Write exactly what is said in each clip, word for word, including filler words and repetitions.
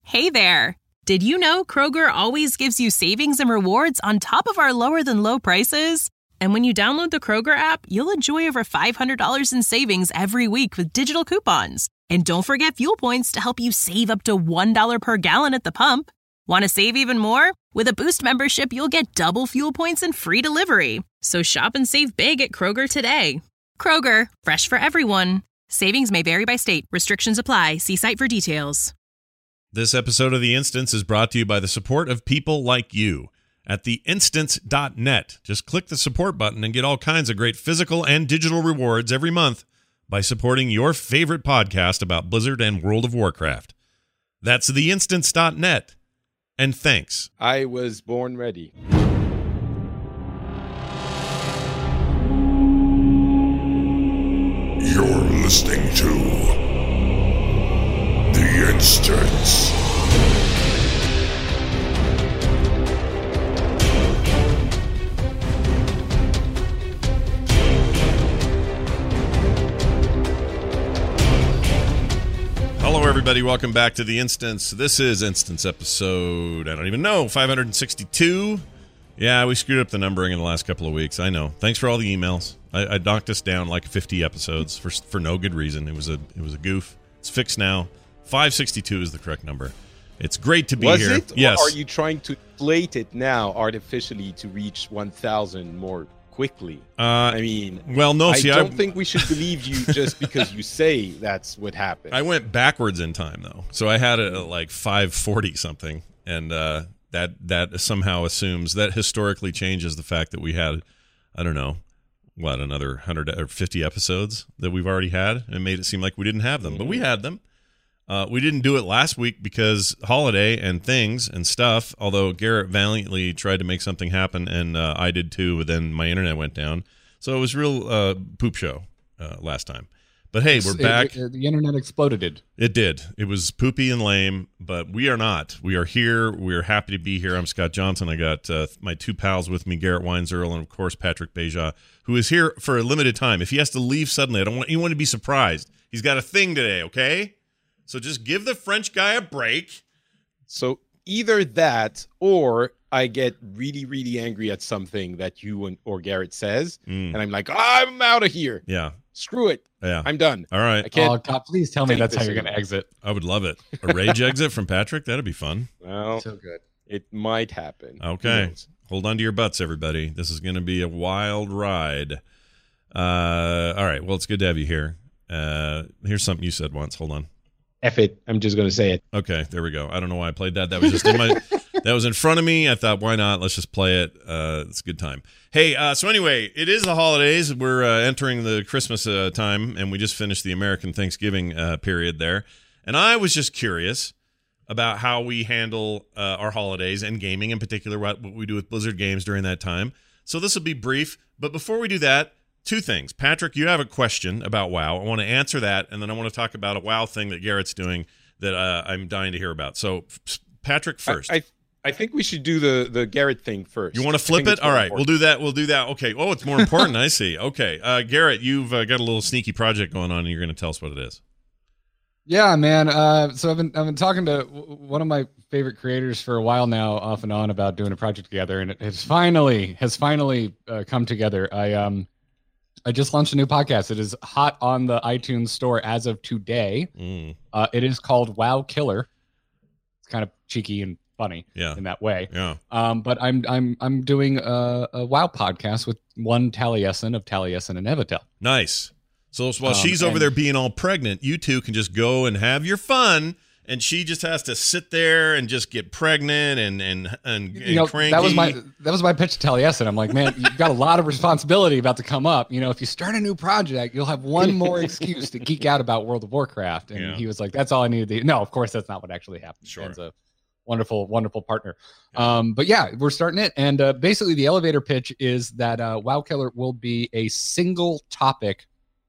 Hey there! Did you know Kroger always gives you savings and rewards on top of our lower-than-low prices? And when you download the Kroger app, you'll enjoy over five hundred dollars in savings every week with digital coupons. And don't forget fuel points to help you save up to one dollar per gallon at the pump. Want to save even more? With a Boost membership, you'll get double fuel points and free delivery. So shop and save big at Kroger today. Kroger, fresh for everyone. Savings may vary by state. Restrictions apply. See site for details. This episode of The Instance is brought to you by the support of people like you. At the instance dot net, just click the support button and get all kinds of great physical and digital rewards every month by supporting your favorite podcast about Blizzard and World of Warcraft. That's the instance dot net. And thanks. I was born ready. You're listening to The Instance. Hello, everybody. Welcome back to The Instance. This is Instance episode, I don't even know, five hundred sixty-two. Yeah, we screwed up the numbering in the last couple of weeks. I know. Thanks for all the emails. I, I knocked us down like fifty episodes for for no good reason. It was a it was a goof. It's fixed now. five sixty-two is the correct number. It's great to be Was here. it? Yes. Or are you trying to inflate it now artificially to reach one thousand more quickly? Uh, I mean, well, no. See, I don't I, think we should believe you just because you say that's what happened. I went backwards in time though, so I had it at like five forty something, and uh, that that somehow assumes that historically changes the fact that we had, I don't know, what, another one hundred or fifty episodes that we've already had, and made it seem like we didn't have them, but we had them. Uh, we didn't do it last week because holiday and things and stuff, although Garrett valiantly tried to make something happen, and uh, I did too, but then my internet went down. So it was real uh, poop show uh, last time. But hey, we're back. It, it, the internet exploded. It did. It was poopy and lame, but we are not. We are here. We are happy to be here. I'm Scott Johnson. I got uh, my two pals with me, Garrett Weinzierl and, of course, Patrick Beja, who is here for a limited time. If he has to leave suddenly, I don't want anyone to be surprised. He's got a thing today, okay? So just give the French guy a break. So either that, or I get really, really angry at something that you and, or Garrett says, mm. and I'm like, oh, I'm out of here. Yeah. Screw it. Yeah. I'm done. All right. I can't oh, God, please tell me that's how you're going to exit. I would love it. A rage exit from Patrick? That'd be fun. Well, so good. It might happen. Okay. Hold on to your butts, everybody. This is going to be a wild ride. Uh, all right. Well, it's good to have you here. Uh, here's something you said once. Hold on. F it. I'm just going to say it. Okay, there we go. I don't know why I played that. That was just in my that was in front of me. I thought, why not? Let's just play it. Uh, it's a good time. Hey, uh, so anyway, it is the holidays. We're uh, entering the Christmas uh, time, and we just finished the American Thanksgiving uh, period there. And I was just curious about how we handle uh, our holidays and gaming in particular, what, what we do with Blizzard games during that time. So this will be brief. But before we do that, two things. Patrick, you have a question about WoW. I want to answer that, and then I want to talk about a WoW thing that Garrett's doing that uh, I'm dying to hear about. So, Patrick first. I, I I think we should do the, the Garrett thing first. You want to flip it? All right, important. we'll do that. We'll do that. Okay. Oh, it's more important. I see. Okay. Uh, Garrett, you've uh, got a little sneaky project going on, and you're going to tell us what it is. Yeah, man. Uh, so I've been I've been talking to w- one of my favorite creators for a while now, off and on, about doing a project together, and it has finally has finally uh, come together. I um. I just launched a new podcast. It is hot on the iTunes store as of today. Mm. Uh, it is called WoW Killer. It's kind of cheeky and funny yeah. in that way. Yeah. Um, but I'm I'm I'm doing a, a WoW podcast with one Taliesin of Taliesin and Evitel. Nice. So while um, she's over and, there being all pregnant, you two can just go and have your fun. And she just has to sit there and just get pregnant and and and, you and know, cranky. That was my that was my pitch to Taliesin. I'm like, man, you've got a lot of responsibility about to come up. You know, if you start a new project, you'll have one more excuse to geek out about World of Warcraft. And yeah. he was like, that's all I needed to. No, of course, that's not what actually happened. Sure. Dan's a wonderful, wonderful partner. Yeah. Um, but yeah, we're starting it. And uh, basically, the elevator pitch is that uh, WoW Killer will be a single topic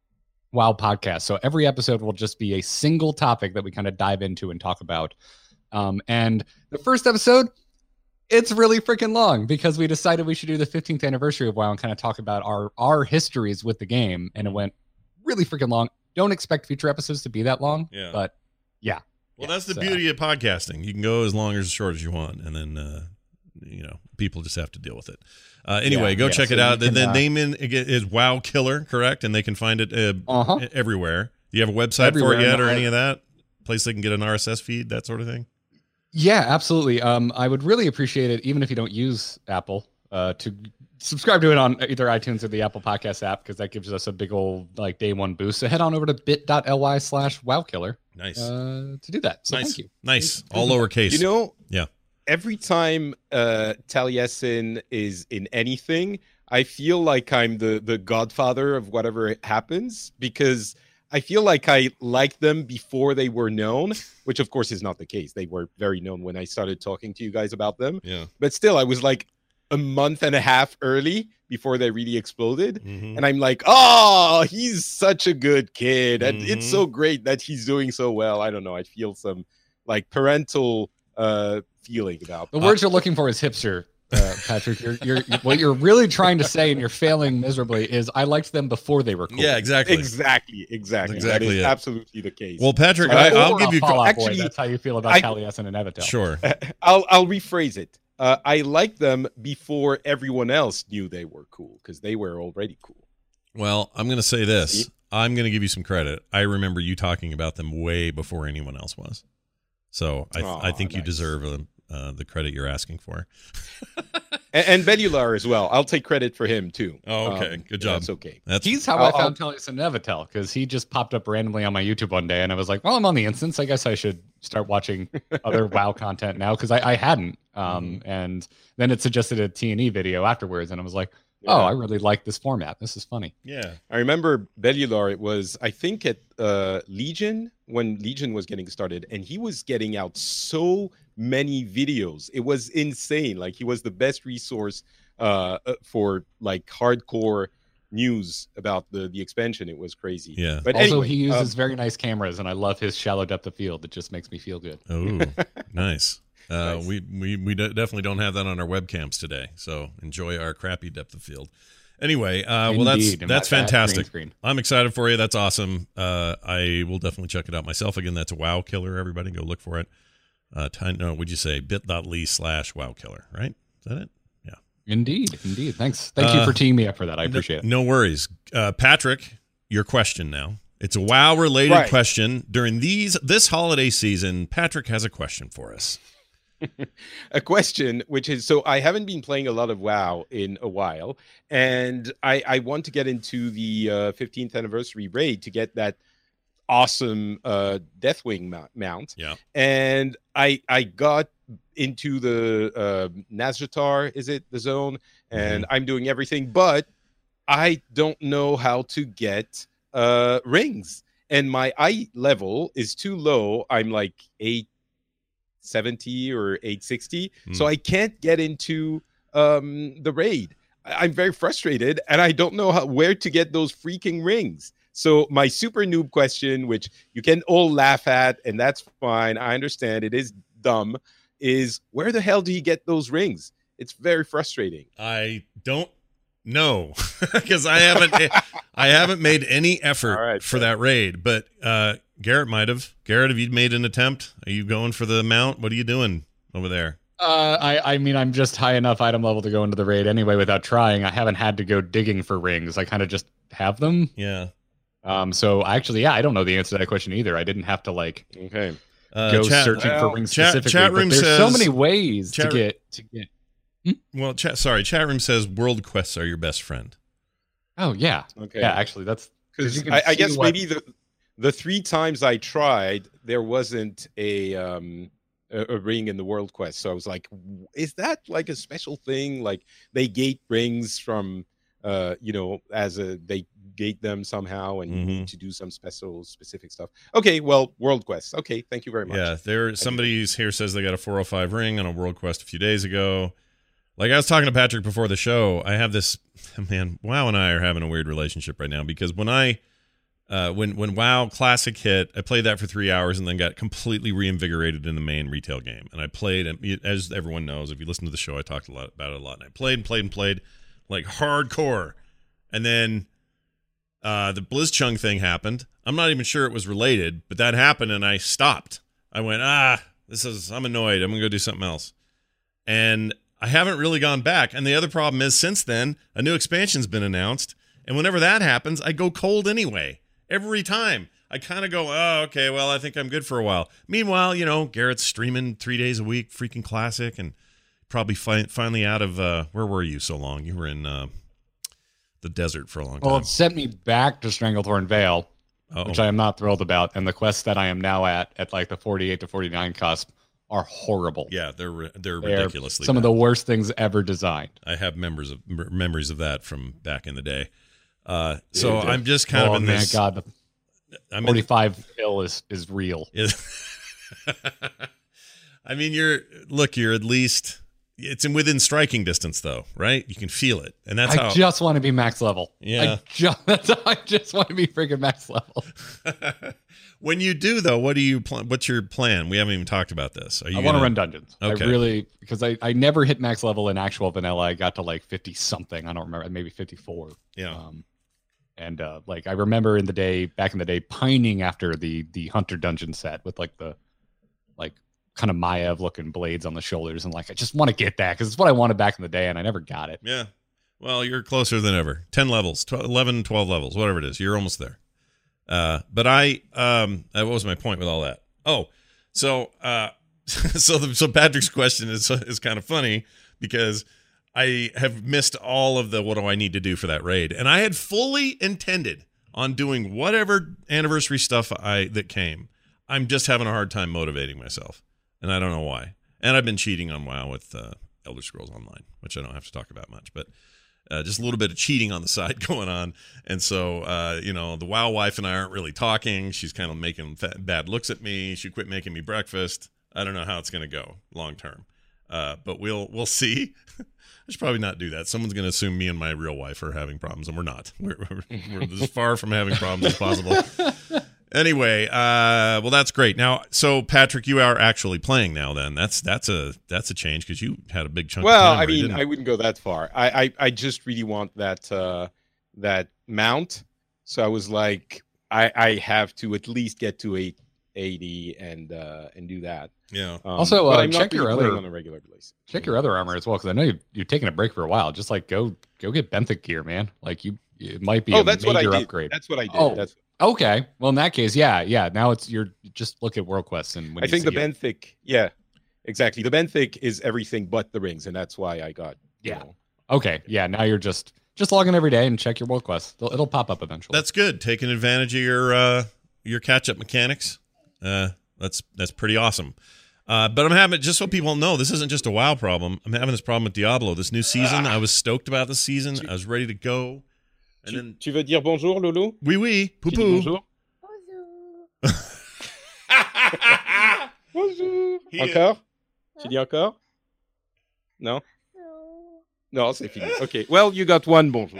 WoW podcast. So every episode will just be a single topic that we kind of dive into and talk about. Um, and the first episode, it's really freaking long because we decided we should do the fifteenth anniversary of WoW and kind of talk about our our histories with the game. And it went really freaking long. Don't expect future episodes to be that long. Yeah. But yeah. Well, Yeah, that's the so- beauty of podcasting. You can go as long or as short as you want, and then uh, you know people just have to deal with it. Uh, anyway, Yeah, go yeah, check so it out. you The, can, the uh, name in is Wow Killer, correct? And they can find it uh, Uh-huh. everywhere. Do you have a website Everywhere, for it yet, and or I- any of that? Place they can get an R S S feed, that sort of thing. Yeah, absolutely. Um, I would really appreciate it, even if you don't use Apple, uh, to subscribe to it on either iTunes or the Apple Podcast app, because that gives us a big old like day one boost. So head on over to bit.ly slash wowkiller Nice, uh, to do that. So nice, thank you. nice. All lowercase. You know, Yeah. every time uh, Taliesin is in anything, I feel like I'm the the godfather of whatever happens, because I feel like I liked them before they were known, which of course is not the case. They were very known when I started talking to you guys about them. Yeah. But still, I was like a month and a half early before they really exploded. Mhm. And I'm like, oh, he's such a good kid. And it's Mhm. so great that he's doing so well. I don't know. I feel some like parental uh feeling about The them. word you're looking for is hipster, uh, Patrick. You're, you're, what you're really trying to say, and you're failing miserably, is I liked them before they were cool. Yeah, exactly. Exactly, exactly. That's exactly that is it. absolutely the case. Well, Patrick, Uh, I, or I'll Or give a you. Fall Out Boy. actually, That's how you feel about I- Taliesin and Evitel. Sure. I'll I'll rephrase it. Uh, I liked them before everyone else knew they were cool, because they were already cool. Well, I'm going to say this. See? I'm going to give you some credit. I remember you talking about them way before anyone else was. So I, Aw, I think you nice. deserve uh, uh, the credit you're asking for. And, and Bellular as well. I'll take credit for him too. Oh, okay. Um, Good job. That's okay. That's He's how I'll- I found Taliesin and Evitel, because he just popped up randomly on my YouTube one day, and I was like, "Well, I'm on the instance. I guess I should start watching other WoW content now," because I, I hadn't. Um, and then it suggested a T and E video afterwards, and I was like, "Oh, Yeah. I really like this format. This is funny." yeah. I remember Bellular. It was, I think, at uh, Legion, when Legion was getting started, and he was getting out so many videos. It was insane. Like, he was the best resource uh, uh, for like hardcore news about the the expansion. It was crazy. Yeah. But Also, anyway, he um, uses very nice cameras, and I love his shallow depth of field. It just makes me feel good. Oh, nice. Uh, Nice. We we we de- definitely don't have that on our webcams today. So enjoy our crappy depth of field. Anyway, uh, well, that's Indeed, and that's my bad green fantastic. screen. I'm excited for you. That's awesome. Uh, I will definitely check it out myself. Again, that's a Wow Killer. Everybody go look for it. Uh, time, no, would you say bit.ly slash Wow Killer, right? Is that it? Yeah. Indeed, indeed. Thanks, thank Uh, you for teeing me up for that. I appreciate it. No worries. Uh, Patrick, your question now. It's a WoW related Right. question. During these this holiday season, Patrick has a question for us. a question, which is, so I haven't been playing a lot of WoW in a while, and I, I want to get into the uh, fifteenth anniversary raid to get that awesome uh, Deathwing mount, mount. Yeah. And I I got into the uh, Nazjatar, is it the zone? And I'm doing everything, but I don't know how to get uh, rings, and my eye level is too low. I'm like eight seventy or eight sixty, Hmm. so I can't get into um the raid. I- I'm very frustrated, and I don't know how, where to get those freaking rings. So my super noob question, which you can all laugh at, and that's fine, I understand it is dumb, is where the hell do you get those rings? It's very frustrating. I don't know because I haven't I haven't made any effort All right, for fair. that raid. But uh, Garrett might have. Garrett, have you made an attempt? Are you going for the mount? What are you doing over there? Uh, I, I mean, I'm just high enough item level to go into the raid anyway without trying. I haven't had to go digging for rings. I kind of just have them. Yeah. Um, so actually, yeah, I don't know the answer to that question either. I didn't have to like Okay. Uh, go chat, searching well, for rings chat- specifically. chat but room there's so says- many ways chat- to get to get. Well, chat. Sorry, chat room says world quests are your best friend. Oh yeah, Okay. yeah. Actually, that's Because you can I, I see guess what- maybe the the three times I tried, there wasn't a um a, a ring in the world quest. So I was like, "W- is that like a special thing? Like they gate rings from uh you know as a they gate them somehow, and you Mhm. need to do some special specific stuff. Okay, well, world quests. Okay, thank you very much. Yeah, there. Somebody's here says they got a four oh five ring on a world quest a few days ago. Like I was talking to Patrick before the show, I have this man. WoW and I are having a weird relationship right now because when I, uh, when when WoW Classic hit, I played that for three hours and then got completely reinvigorated in the main retail game. And I played, and as everyone knows, if you listen to the show, I talked a lot about it a lot. And I played and played and played like hardcore, and then uh, the Blizzchung thing happened. I'm not even sure it was related, but that happened, and I stopped. I went, ah, this is, I'm annoyed. I'm going to go do something else. And I haven't really gone back. And the other problem is since then, a new expansion's been announced. And whenever that happens, I go cold anyway. Every time. I kind of go, oh, okay, well, I think I'm good for a while. Meanwhile, you know, Garrett's streaming three days a week, freaking classic, and probably fi- finally out of, uh, where were you so long? You were in uh, the desert for a long time. Well, it sent me back to Stranglethorn Vale, Uh-oh. which I am not thrilled about. And the quests that I am now at, at like the forty-eight to forty-nine cusp, are horrible. Yeah, they're they're, They're ridiculously some bad. of the worst things ever designed. I have members of m- memories of that from back in the day. Uh, so Dude, I'm just kind oh, of in man, this. God, the I'm in, forty-five hill is is real. I mean, you're look, you're at least it's in within striking distance, though, right? You can feel it, and that's I how. just want to be max level. Yeah. I just, that's, I just want to be freaking max level. When you do, though, what do you pl- what's your plan? We haven't even talked about this. Are you I want to gonna- run dungeons. Okay. I really because I, I never hit max level in actual vanilla. I got to like fifty something. I don't remember, maybe fifty-four. Yeah. Um, and uh, like I remember in the day back in the day pining after the the hunter dungeon set with like the like kind of Maiev looking blades on the shoulders and like I just want to get that because it's what I wanted back in the day and I never got it. Yeah. Well, you're closer than ever. ten levels, twelve, eleven, twelve levels, whatever it is. You're almost there. Uh, but I, um, uh, what was my point with all that? Oh, so, uh, so, the, so Patrick's question is, is kind of funny because I have missed all of the, what do I need to do for that raid? And I had fully intended on doing whatever anniversary stuff I, that came. I'm just having a hard time motivating myself and I don't know why. And I've been cheating on WoW with, uh, Elder Scrolls Online, which I don't have to talk about much, but Uh, just a little bit of cheating on the side going on. And so, uh, you know, the WoW wife and I aren't really talking. She's kind of making fat, bad looks at me. She quit making me breakfast. I don't know how it's going to go long term. Uh, but we'll we'll see. I should probably not do that. Someone's going to assume me and my real wife are having problems, and we're not. We're, we're, we're as far from having problems as possible. Anyway, uh, well, that's great. Now, so Patrick, you are actually playing now. Then that's that's a that's a change because you had a big chunk. Well, of time I where you mean, didn't. I wouldn't go that far. I, I, I just really want that uh, that mount. So I was like, I, I have to at least get to eight eighty and uh, and do that. yeah. Um, Also, but uh, I'm not check your really playing other- on a regular basis. Check your other armor as well because I know you've, you've taken a break for a while. Just like go go get benthic gear, man. Like you, it might be Oh, a that's what I major did. upgrade. That's what I did. Oh, That's. Okay, well in that case, yeah, yeah. Now it's you're just look at World Quests and when I you think the see it- benthic. Yeah, exactly. The benthic is everything but the rings, and that's why I got. You Yeah. know, Okay, yeah. Now you're just just log in every day and check your World Quests. It'll, it'll pop up eventually. That's good. Taking advantage of your uh, your catch up mechanics. Uh, that's that's pretty awesome. Uh, but I'm having just so people know this isn't just a WoW problem. I'm having this problem with Diablo. This new season, I was stoked about this season. I was ready to go. And tu, then tu veux dire bonjour, Loulou? oui oui poo Tu dis poo. bonjour. Bonjour. He- Encore? Tu dis encore? Non? Non, c'est fini. Okay. Well, you got one bonjour.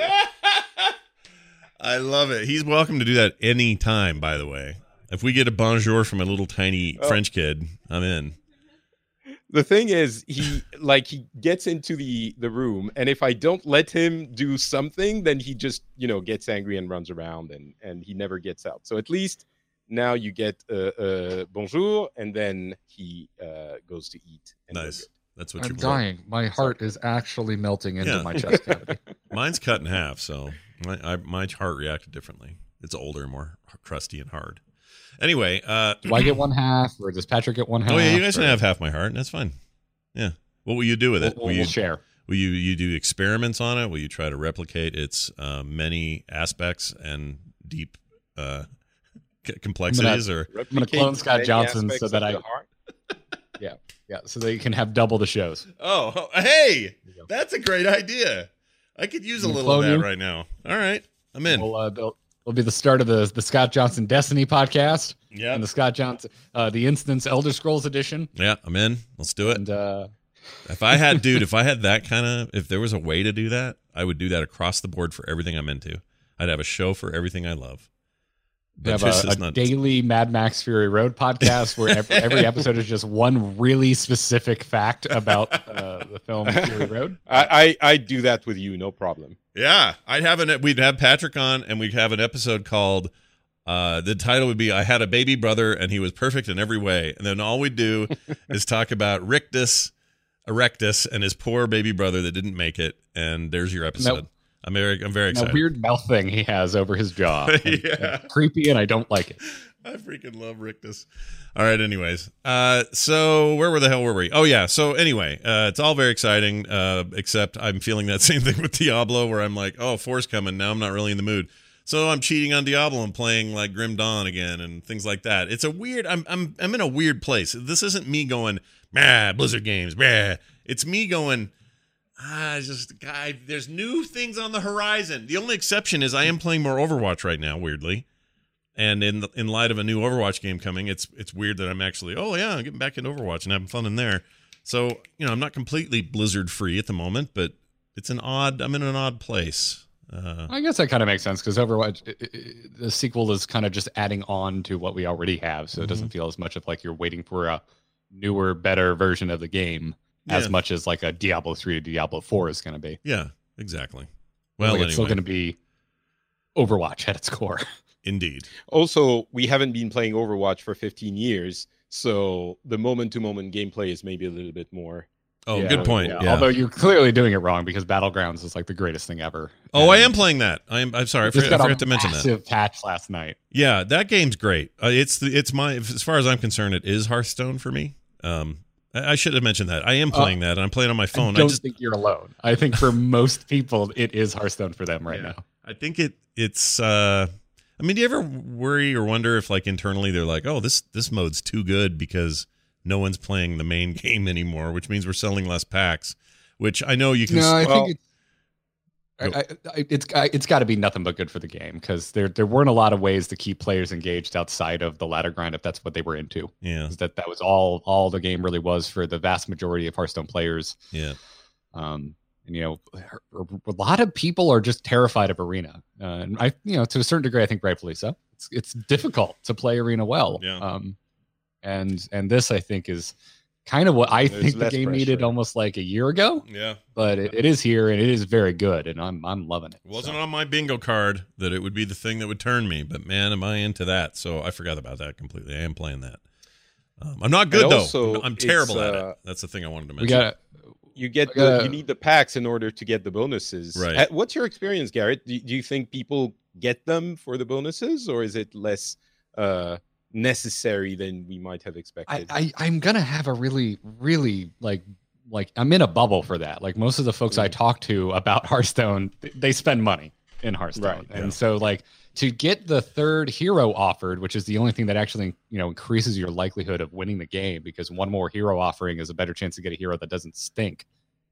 I love it. He's welcome to do that anytime, by the way. If we get a bonjour from a little tiny Oh. French kid, I'm in. The thing is, he like he gets into the the room, and if I don't let him do something, then he just you know gets angry and runs around, and and he never gets out. So at least now you get uh, uh bonjour, and then he uh goes to eat. And we're Nice. good. That's what I'm you want. dying. My heart is actually melting into Yeah. my chest cavity. Mine's cut in half, so my I, my heart reacted differently. It's older, more crusty and hard. Anyway, uh, Do I get one half, or does Patrick get one half? oh yeah, you guys or- can have half my heart, and that's fine. Yeah. What will you do with We'll, it? we'll, Will you we'll share. will you you do experiments on it? Will you try to replicate its uh, many aspects and deep uh, c- complexities? Or gonna clone Scott many Johnson so aspects that of I- the heart. Yeah, so they can have double the shows. oh, oh, hey, you go. that's a great idea. I could use a We'll little of clone that you? right now. All right, I'm in. We'll, uh, they'll, it'll be the start of the the Scott Johnson Destiny podcast Yeah, and the Scott Johnson uh, the Instance Elder Scrolls edition. yeah, I'm in. Let's do it. And uh, If I had, dude, if I had that kind of, if there was a way to do that, I would do that across the board for everything I'm into. I'd have a show for everything I love. we have this a, is a not- daily Mad Max Fury Road podcast where every, every episode is just one really specific fact about uh, the film Fury Road. I, I I do that with you, no problem. Yeah, I'd have an. We'd have Patrick on, and we'd have an episode called Uh, the title would be "I Had a Baby Brother and He Was Perfect in Every Way," and then all we do is talk about Rictus Erectus and his poor baby brother that didn't make it. And there's your episode. Nope. I'm very, I'm very excited. That weird mouth thing he has over his jaw. And- Yeah. and creepy, and I don't like it. I freaking love Rictus. All right, anyways. Uh, so where were the hell were we? Oh, yeah. So anyway, uh, it's all very exciting, uh, except I'm feeling that same thing with Diablo where I'm like, oh, four's coming. Now I'm not really in the mood. So I'm cheating on Diablo and playing like Grim Dawn again and things like that. It's a weird, I'm I'm I'm in a weird place. This isn't me going, bah, Blizzard games, bah. It's me going, ah, it's just, guy, there's new things on the horizon. The only exception is I am playing more Overwatch right now, weirdly. And in the, in light of a new Overwatch game coming, it's it's weird that I'm actually, oh yeah, I'm getting back into Overwatch and having fun in there. So, you know, I'm not completely Blizzard free at the moment, but it's an odd, I'm in an odd place. Uh, I guess that kind of makes sense because Overwatch, it, it, the sequel is kind of just adding on to what we already have. So it doesn't feel as much of like you're waiting for a newer, better version of the game as Yeah. much as like a Diablo three to Diablo four is going to be. yeah, exactly. Well, Like, anyway, it's still going to be Overwatch at its core. indeed. Also, we haven't been playing Overwatch for fifteen years, so the moment-to-moment gameplay is maybe a little bit more. Oh, Yeah, good point. Yeah. Although you're clearly doing it wrong because Battlegrounds is like the greatest thing ever. oh, I And am playing that. I'm I'm sorry, I it just forgot, I got a forgot to mention that. massive patch last night. Yeah, that game's great. Uh, it's the it's my as far as I'm concerned, it is Hearthstone for me. Um, I, I should have mentioned that. I am playing that, and I'm playing on my phone. I don't I just think you're alone. I think for most people, it is Hearthstone for them right Yeah. now. I think it it's uh I mean, do you ever worry or wonder if like internally they're like, "Oh, this this mode's too good because no one's playing the main game anymore," which means we're selling less packs, which I know you can No, I well- think it's, I, I, I- it's I, it's got to be nothing but good for the game because there there weren't a lot of ways to keep players engaged outside of the ladder grind if that's what they were into. Yeah. Is that that was all all the game really was for the vast majority of Hearthstone players. Yeah. Um, and you know, a lot of people are just terrified of Arena, uh, and I, you know, to a certain degree, I think rightfully so. It's it's difficult to play Arena well. Yeah. Um, and and this I think is kind of what I There's think the less game needed pressure. almost like a year ago. Yeah. But it, it is here and it is very good, and I'm I'm loving it. It wasn't So. on my bingo card that it would be the thing that would turn me, but man, am I into that. So I forgot about that completely. I am playing that. Um, I'm not good And though. also, I'm, I'm terrible it's, at uh, it. That's the thing I wanted to We mention. got You get I the, gotta- you need the packs in order to get the bonuses. Right. Uh, What's your experience, Garrett? Do, do you think people get them for the bonuses, or is it less uh, necessary than we might have I, expected? I I'm gonna have a really really like like I'm in a bubble for that. Like most of the folks I Mm. talk to about Hearthstone, th- they spend money in Hearthstone, Right, and yeah. so like to get the third hero offered, which is the only thing that actually you know increases your likelihood of winning the game, because one more hero offering is a better chance to get a hero that doesn't stink.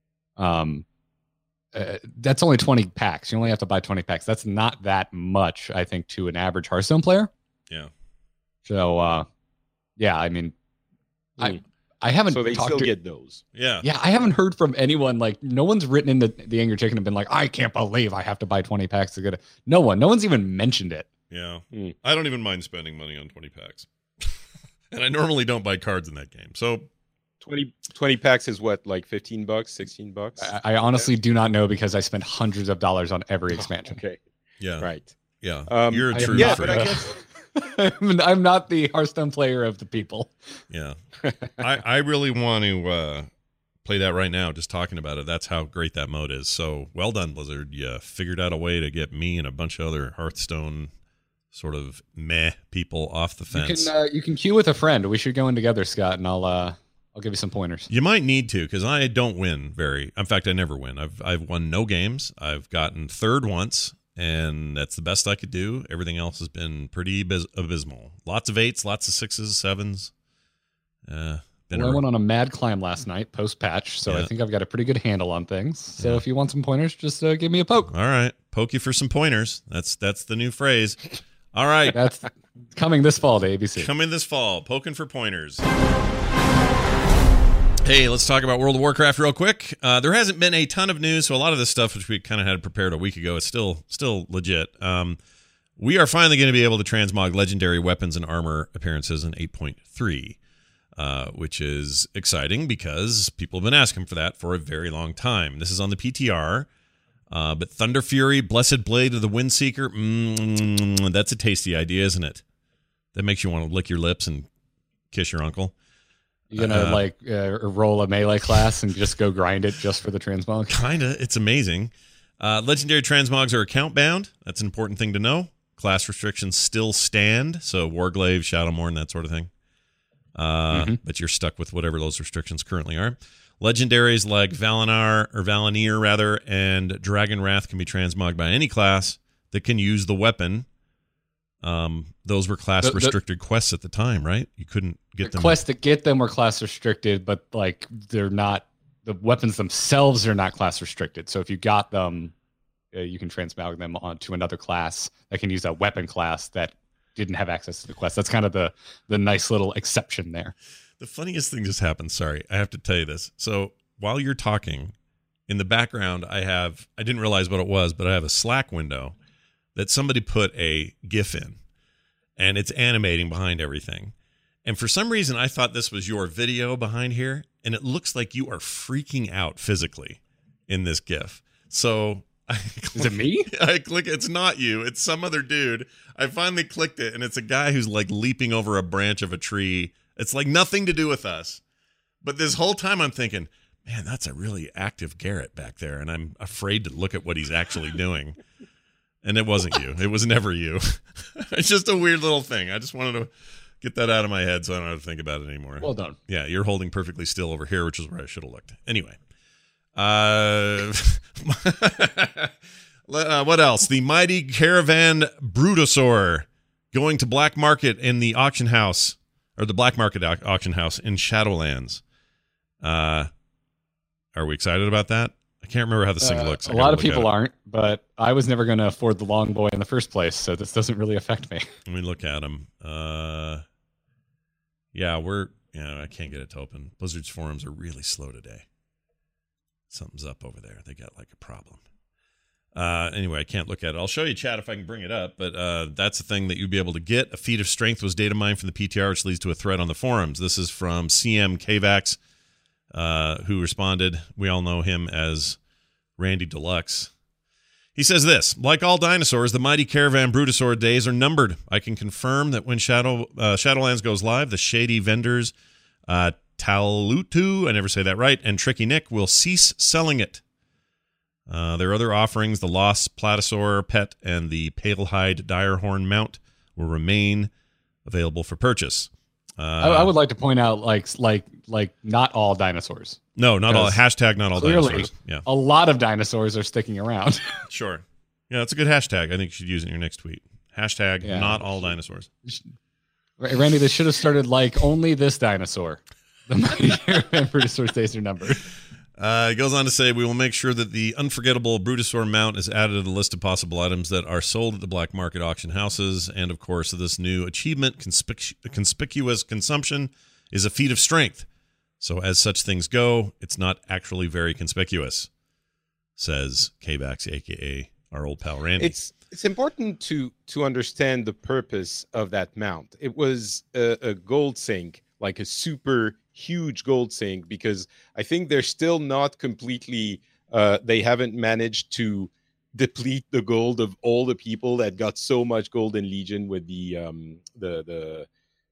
Um, uh, that's only twenty packs. You only have to buy twenty packs. That's not that much, I think, to an average Hearthstone player. Yeah. So, uh, yeah, I mean, I Mm. I haven't so they talked still to, get those. Yeah. yeah, I haven't heard from anyone. Like, no one's written in the, the Angry Chicken and been like, I can't believe I have to buy twenty packs to get it. No one, no one's even mentioned it. Yeah. Hmm. I don't even mind spending money on twenty packs. And I normally don't buy cards in that game. So twenty, twenty packs is what, like fifteen bucks, sixteen bucks? I, I honestly do not know because I spent hundreds of dollars on every expansion. Okay, yeah. right. Yeah. Um, You're a I am true yeah, not freak. but I the- guess- I'm, I'm not the Hearthstone player of the people. Yeah. I, I really want to uh, play that right now, just talking about it. That's how great that mode is. So well done, Blizzard. You figured out a way to get me and a bunch of other Hearthstone sort of meh people off the You fence. can uh, you can queue with a friend. We should go in together, Scott, and I'll uh, I'll give you some pointers. You might need to, because I don't win very. In fact, I never win. I've I've won no games. I've gotten third once, and that's the best I could do. Everything else has been pretty abys- abysmal. Lots of eights, lots of sixes, sevens. Uh, been Well, I a- went on a mad climb last night post patch, so Yeah. I think I've got a pretty good handle on things. So Yeah. if you want some pointers, just uh, give me a poke. All right, poke you for some pointers. That's that's the new phrase. All right, That's coming this fall to A B C. coming this fall, poking for pointers. Hey, let's talk about World of Warcraft real quick. Uh, there hasn't been a ton of news, so a lot of this stuff, which we kind of had prepared a week ago, is still still legit. Um, we are finally going to be able to transmog legendary weapons and armor appearances in eight point three, uh, which is exciting because people have been asking for that for a very long time. This is on the P T R. Uh, but Thunder Fury, Blessed Blade of the Windseeker, mm, that's a tasty idea, isn't it? That makes you want to lick your lips and kiss your uncle. You're gonna Uh, like uh, roll a melee class and just go grind it just for the transmog? Kinda. It's amazing. Uh, legendary transmogs are account bound. That's an important thing to know. Class restrictions still stand, so Warglaive, Shadowmourne, that sort of thing. Uh, Mm-hmm. But you're stuck with whatever those restrictions currently are. Legendaries like Valinar, or Valinir rather, and Dragon Wrath can be transmogged by any class that can use the weapon. Um, those were class The- the- restricted quests at the time, right? You couldn't get The them. quests that get them were class restricted, but like they're not. The weapons themselves are not class restricted. So if you got them, uh, you can transmog them onto another class that can use that weapon class that didn't have access to the quest. That's kind of the the nice little exception there. The funniest thing just happened. Sorry, I have to tell you this. So while you're talking, in the background, I have, I didn't realize what it was, but I have a Slack window that somebody put a GIF in, and it's animating behind everything. And for some reason, I thought this was your video behind here, and it looks like you are freaking out physically in this GIF. So I Is it me? I click, it's not you, it's some other dude. I finally clicked it, and it's a guy who's like leaping over a branch of a tree. It's like nothing to do with us. But this whole time I'm thinking, man, that's a really active Garrett back there, and I'm afraid to look at what he's actually doing. And it wasn't you. It was never you. It's just a weird little thing. I just wanted to get that out of my head so I don't have to think about it anymore. Well done. Yeah, you're holding perfectly still over here, which is where I should have looked. Anyway. Uh, uh, what else? The mighty Caravan Brutosaur going to black market in the auction house, or the black market au- auction house in Shadowlands. Uh, are we excited about that? I can't remember how this thing Uh, looks. I a gotta lot of look at people it. aren't, but I was never going to afford the long boy in the first place, so this doesn't really affect me. Let me look at them. Uh, yeah, we're. Yeah, I can't get it to open. Blizzard's forums are really slow today. Something's up over there. They got like a problem. Uh, anyway, I can't look at it. I'll show you, chat, if I can bring it up. But uh, that's the thing that you'd be able to get. A feat of strength was data mined from the P T R, which leads to a thread on the forums. This is from C M Kvax, uh, who responded. We all know him as Randy Deluxe. He says this: like all dinosaurs, the mighty Caravan Brutosaur days are numbered. I can confirm that when Shadow uh, Shadowlands goes live, the shady vendors uh, Talutu, I never say that right, and Tricky Nick will cease selling it. Uh, their other offerings, the Lost Platosaur Pet and the Palehide Direhorn Mount, will remain available for purchase. Uh, I, I would like to point out, like, like, like, not all dinosaurs. no, not all. because Hashtag not all clearly- dinosaurs. Yeah, A lot of dinosaurs are sticking around. sure. Yeah, that's a good hashtag. I think you should use it in your next tweet. Hashtag Yeah. not all dinosaurs. Randy, this should have started like only this dinosaur. The mighty Caravan Brutosaur days are numbered. Uh, it goes on to say, we will make sure that the unforgettable Brutosaur mount is added to the list of possible items that are sold at the black market auction houses. And, of course, this new achievement, conspic- conspicuous consumption, is a feat of strength. So as such things go, it's not actually very conspicuous, says K-Bax, a k a our old pal Randy. It's it's important to to understand the purpose of that mount. It was a, a gold sink, like a super huge gold sink, because I think they're still not completely. Uh, they haven't managed to deplete the gold of all the people that got so much gold in Legion with the um the the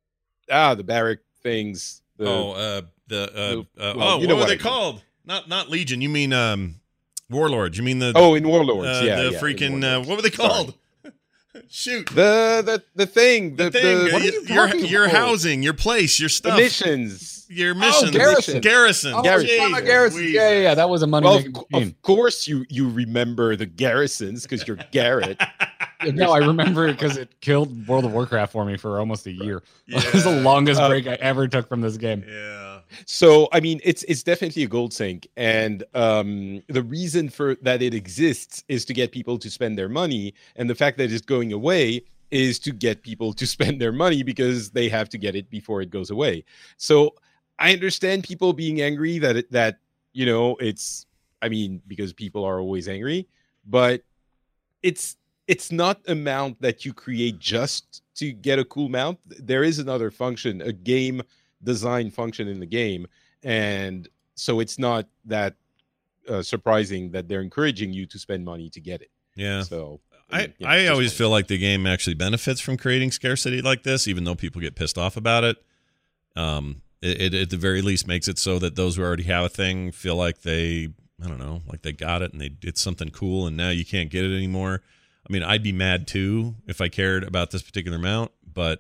ah the barrack things. The, oh, uh, the uh, uh, well, oh, you what know were what they I mean. called? Not not Legion. You mean um, Warlords? You mean the oh, in Warlords, uh, yeah, the yeah, in freaking uh, Warlords. what were they Sorry. called? Shoot, The the the thing, the, the thing, the what are y- you your talking your about? housing, your place, your The stuff, missions. your missions, Garrison. Garrison, Oh, Garrison. son of Garrison. Jesus. Yeah, yeah, yeah, that was a money Well, making of, machine. of course you you remember the garrisons because you're Garrett. No, I remember it because it killed World of Warcraft for me for almost a year. Yeah. It was the longest Uh, break I ever took from this game. Yeah. So I mean, it's it's definitely a gold sink, and um, the reason for that it exists is to get people to spend their money, and the fact that it's going away is to get people to spend their money because they have to get it before it goes away. So I understand people being angry that it, that you know it's. I mean, because people are always angry, but it's it's not a mount that you create just to get a cool mount. There is another function, a game design function in the game, and so it's not that uh, surprising that they're encouraging you to spend money to get it. Yeah. So I, yeah, I just always like- feel like the game actually benefits from creating scarcity like this, even though people get pissed off about it. Um, it, it at the very least makes it so that those who already have a thing feel like they, I don't know, like they got it and they did something cool and now you can't get it anymore. I mean, I'd be mad too if I cared about this particular amount, but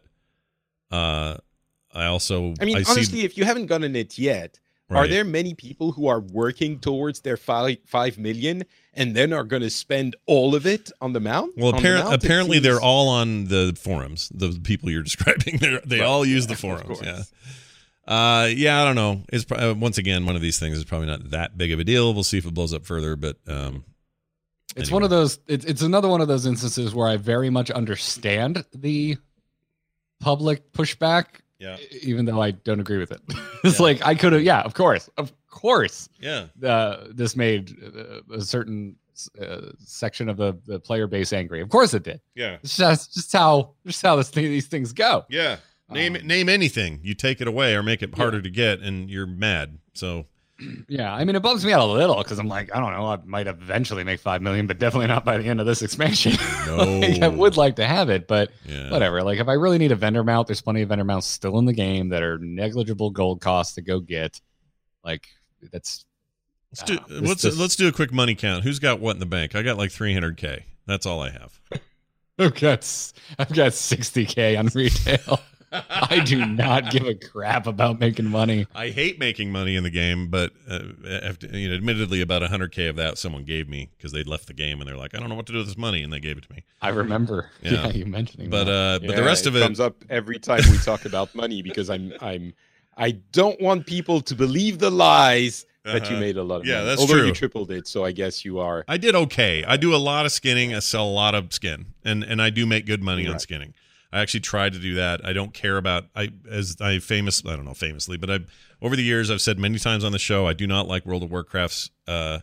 uh, I also, I mean, I honestly, see, if you haven't gotten it yet, are right. there many people who are working towards their five five million and then are going to spend all of it on the mount? Well, On the apparently, mount? It apparently they're seems- all on the forums. The people you're describing, they they Right, all use yeah, the of forums. course. Yeah, uh, yeah. I don't know. It's pro- uh, once again one of these things is probably not that big of a deal. We'll see if it blows up further. But um, It's anyway. one of those. It's it's another one of those instances where I very much understand the public pushback, Yeah, even though I don't agree with it. It's Yeah. like I could have. Yeah, of course, of course. yeah, Uh, this made uh, a certain uh, section of the, the player base angry. Of course, it did. yeah, It's just just how just how this thing, these things go. yeah. Name Um, name anything. You take it away or make it harder to get, and you're mad. So Yeah, I mean, it bums me out a little because I'm like, I don't know, I might eventually make five million, but definitely not by the end of this expansion. no, Like, I would like to have it, but yeah. whatever. Like, if I really need a vendor mount, there's plenty of vendor mounts still in the game that are negligible gold costs to go get. Like, that's Let's do Ah, this- let's this- let's do a quick money count. Who's got what in the bank? I got like three hundred k. That's all I have. I've got s- I've got sixty k on retail. I do not give a crap about making money. I hate making money in the game, but uh, after, you know, admittedly, about one hundred k of that someone gave me because they'd left the game and they're like, I don't know what to do with this money, and they gave it to me. I remember. Yeah. Yeah, you mentioning But that. uh, but the Yeah, rest of it, comes up every time we talk about money because I'm I'm I don't want people to believe the lies that you Uh-huh. made a lot of Yeah, money. that's Although true. you tripled it, so I guess you are. I did okay. I do a lot of skinning. I sell a lot of skin, and and I do make good money on Right. skinning. I actually try to do that. I don't care about I as I famous I don't know famously, but I over the years I've said many times on the show I do not like World of Warcraft's uh,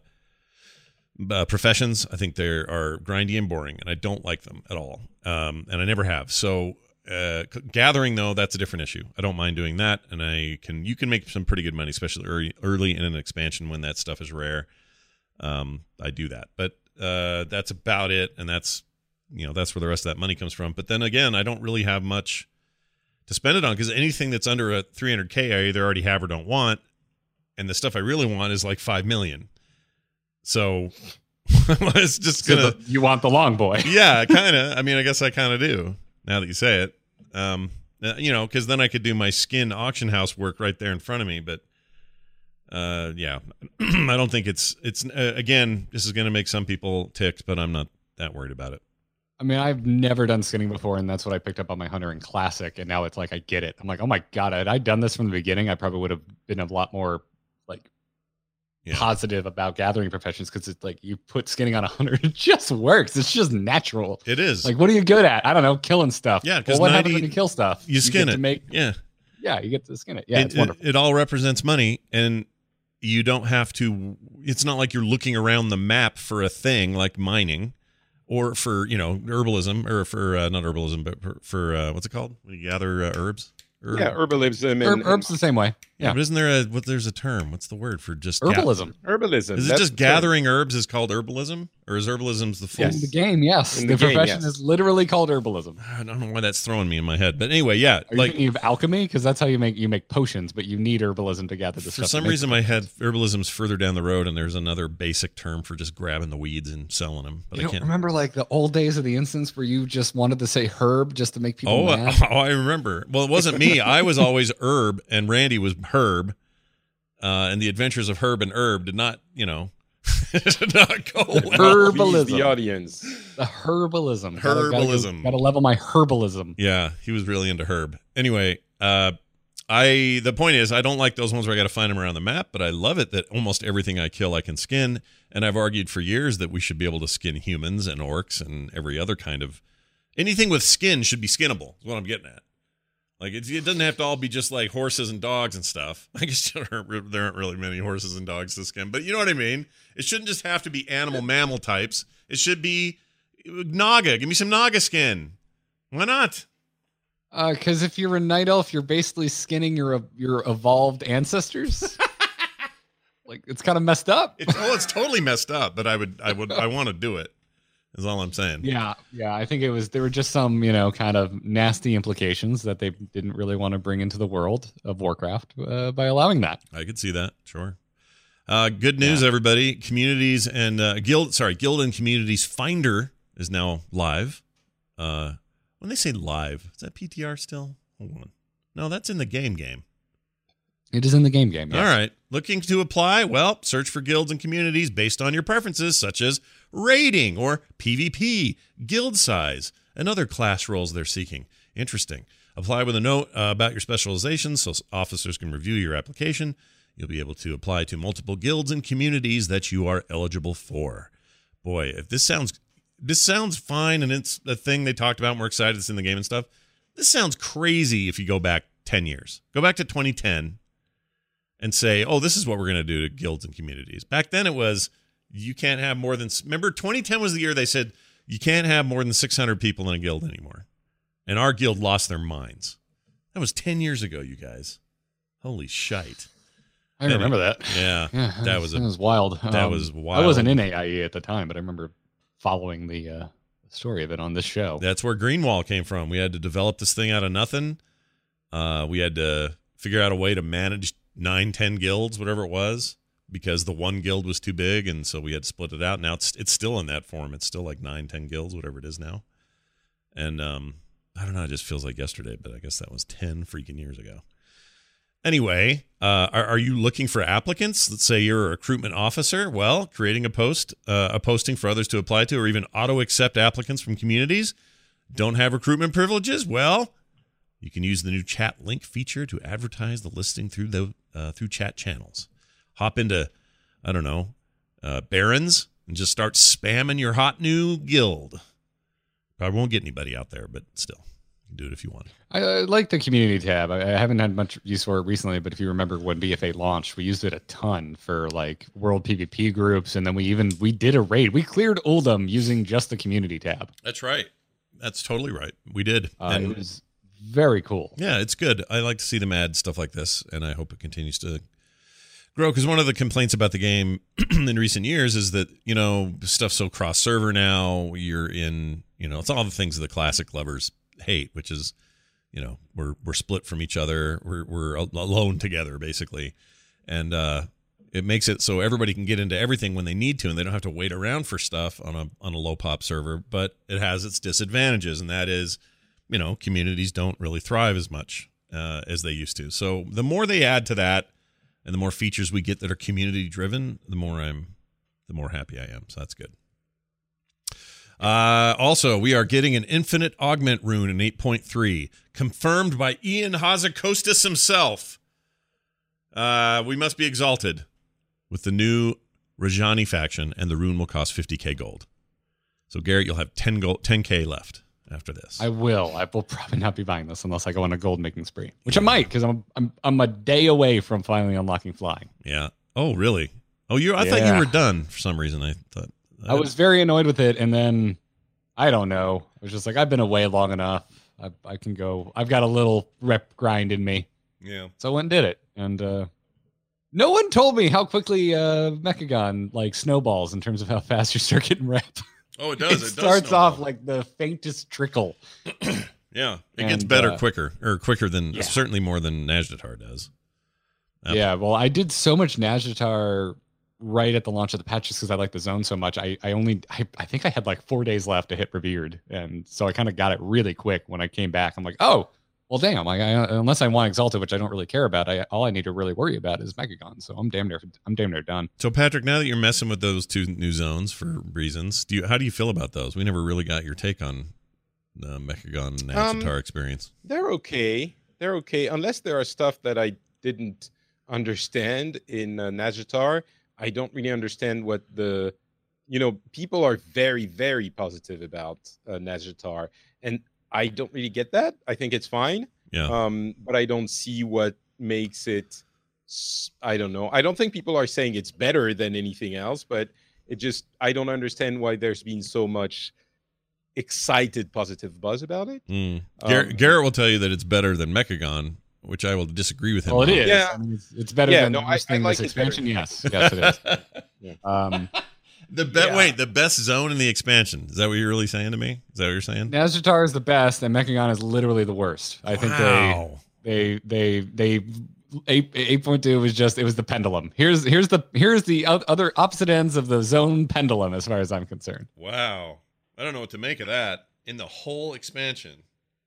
uh, professions. I think they are grindy and boring, and I don't like them at all. Um, and I never have. So uh, c- gathering though, that's a different issue. I don't mind doing that, and I can you can make some pretty good money, especially early early in an expansion when that stuff is rare. Um, I do that, but uh, that's about it, and that's you know that's where the rest of that money comes from. But then again, I don't really have much to spend it on because anything that's under a three hundred k I either already have or don't want, and the stuff I really want is like five million. So it's just So gonna the- you want the long boy. yeah, kind of. I mean, I guess I kind of do now that you say it. Um, uh, you know, because then I could do my skin auction house work right there in front of me. But uh, yeah, I don't think it's it's uh, again. This is going to make some people ticked, but I'm not that worried about it. I mean, I've never done skinning before, and that's what I picked up on my Hunter in Classic, and now it's like I get it. I'm like, oh my god, had I done this from the beginning, I probably would have been a lot more like Yeah. positive about gathering professions because it's like you put skinning on a Hunter, it just works. It's just natural. It is. Like, what are you good at? I don't know, killing stuff. Yeah, 'cause well, what happens ninety when you kill stuff? you skin get it. to make. yeah. Yeah, you get to skin it. Yeah, it, it's it- wonderful. It, all represents money, and you don't have to. It's not like you're looking around the map for a thing like mining, or for you know herbalism, or for uh, not herbalism, but for, for uh, what's it called when you gather uh, herbs? Herb- Yeah, herbalism and, Herb, herbs the same way. Yeah, Yeah, but isn't there a what? There's a term. What's the word for just ga- herbalism. herbalism. Is it that's just the term. gathering herbs is called herbalism, or is herbalism's the full? In the game, yes. In the, the game, profession yes. is literally called herbalism. I don't know why that's throwing me in my head, but anyway, yeah. Are like you thinking of alchemy? Because that's how you make you make potions, but you need herbalism to gather the for stuff. to some make reason, them. my head herbalism's further down the road, and there's another basic term for just grabbing the weeds and selling them. But You I don't can't. remember like the old days of the instance where you just wanted to say herb just to make people Oh, mad? oh, I remember. Well, it wasn't me. I was always Herb, and Randy was Herb. Uh, and the Adventures of Herb and Herb did not, you know, did not go well. Herb- Please, the Herbalism. audience. The herbalism. Gotta- gotta- Herbalism. Gotta level my herbalism. Yeah, he was really into Herb. Anyway, uh, I the point is, I don't like those ones where I got to find them around the map, but I love it that almost everything I kill I can skin. And I've argued for years that we should be able to skin humans and orcs and every other kind of anything with skin should be skinnable. Is what I'm getting at. Like it, it doesn't have to all be just like horses and dogs and stuff. I guess there aren't, there aren't really many horses and dogs to skin, but you know what I mean. It shouldn't just have to be animal mammal types. It should be Naga. Give me some Naga skin. Why not? Because if you're a night elf, you're basically skinning your your evolved ancestors. like it's kind of messed up. It's well, it's totally messed up, but I would, I would, I want to do it. Is all I'm saying. Yeah, yeah. I think it was there were just some, you know, kind of nasty implications that they didn't really want to bring into the world of Warcraft uh, by allowing that. I could see that. Sure. Uh, good news, yeah. everybody. Communities and uh, guild, sorry, Guild and Communities Finder is now live. Uh, when they say live, is that P T R still? Hold on. No, that's in the game. Game. It is in the game. Game. Yes. All right. Looking to apply? Well, search for guilds and communities based on your preferences, such as raiding or PvP, guild size, and other class roles they're seeking. Interesting. Apply with a note uh, about your specializations so officers can review your application. You'll be able to apply to multiple guilds and communities that you are eligible for. Boy, if this sounds this sounds fine and it's a thing they talked about and we're excited it's in the game and stuff. This sounds crazy if you go back ten years. Go back to twenty ten and say, oh, this is what we're going to do to guilds and communities. Back then it was, you can't have more than, remember twenty ten was the year they said, you can't have more than six hundred people in a guild anymore. And our guild lost their minds. That was ten years ago, you guys. Holy shite. I remember anyway, that. Yeah, yeah that was, a, that was wild. That um, was wild. I wasn't in A I E at the time, but I remember following the uh, story of it on this show. That's where Greenwall came from. We had to develop this thing out of nothing. Uh, we had to figure out a way to manage nine, ten guilds, whatever it was, because the one guild was too big, and so we had to split it out. Now it's it's still in that form. It's still like nine, ten guilds, whatever it is now. And um, I don't know. It just feels like yesterday, but I guess that was ten freaking years ago. Anyway, uh, are, are you looking for applicants? Let's say you're a recruitment officer. Well, creating a post, uh, a posting for others to apply to, or even auto-accept applicants from communities. Don't have recruitment privileges? Well, you can use the new chat link feature to advertise the listing through the uh, through chat channels. Hop into, I don't know, uh, Barons and just start spamming your hot new guild. Probably won't get anybody out there, but still. Do it if you want. I, I like the community tab. I, I haven't had much use for it recently, but if you remember when B F A launched, we used it a ton for like world PvP groups, and then we even we did a raid. We cleared Uldum using just the community tab. That's right. That's totally right. We did. Uh, and it was very cool. Yeah, it's good. I like to see them add stuff like this, and I hope it continues to grow. Because one of the complaints about the game in recent years is that, you know, stuff's so cross server now. You're in, you know, it's all the things the classic lovers hate, which is, you know, we're we're split from each other, we're we're alone together basically, and uh it makes it so everybody can get into everything when they need to, and they don't have to wait around for stuff on a on a low pop server. But it has its disadvantages, and that is, you know, communities don't really thrive as much uh as they used to. So the more they add to that and the more features we get that are community driven, the more I'm the more happy I am. So that's good. Uh, also, we are getting an infinite augment rune in eight point three, confirmed by Ian Hazacostas himself. Uh, we must be exalted with the new Rajani faction, and the rune will cost fifty K gold. So, Garrett, you'll have ten gold, ten K left after this. I will. I will probably not be buying this unless I go on a gold making spree, which I might, because I'm I'm I'm a day away from finally unlocking flying. Yeah. Oh, really? Oh, you? I yeah. thought you were done for some reason. I thought. I was very annoyed with it, and then I don't know. I was just like, I've been away long enough. I, I can go. I've got a little rep grind in me. Yeah. So I went and did it, and uh, no one told me how quickly uh, Mechagon like snowballs in terms of how fast you start getting rep. Oh, it does. it, it does starts snowball. off like the faintest trickle. Yeah, it and, gets better uh, quicker, or quicker than yeah. certainly more than Najdatar does. Um, yeah. Well, I did so much Najdatar right at the launch of the patch just because I like the zone so much. I, I only I, I think I had like four days left to hit Revered, and so I kind of got it really quick when I came back. I'm like, oh, well, damn. Like, I, unless I want Exalted, which I don't really care about, I all I need to really worry about is Mechagon. So I'm damn near I'm damn near done. So Patrick, now that you're messing with those two new zones for reasons, do you how do you feel about those? We never really got your take on the Mechagon and Najdatar um, experience. They're okay. They're okay unless there are stuff that I didn't understand in uh, Najdatar. I don't really understand what the, you know, people are very, very positive about uh, Najdatar, and I don't really get that. I think it's fine. Yeah. Um, but I don't see what makes it, I don't know. I don't think people are saying it's better than anything else, but it just, I don't understand why there's been so much excited positive buzz about it. Mm. Um, Garrett, Garrett will tell you that it's better than Mechagon, which I will disagree with him. Well, it on. is. Yeah. I mean, it's, it's better Yeah, than no, the I- worst I thing like this it better. expansion. Yes, yes, it is. Um, The be- Yeah. wait, the best zone in the expansion. Is that what you're really saying to me? Is that what you're saying? Nazjatar is the best, and Mechagon is literally the worst. I think Wow. they they they they eight eight point two was just it was the pendulum. Here's here's the here's the o- other opposite ends of the zone pendulum as far as I'm concerned. Wow. I don't know what to make of that. In the whole expansion.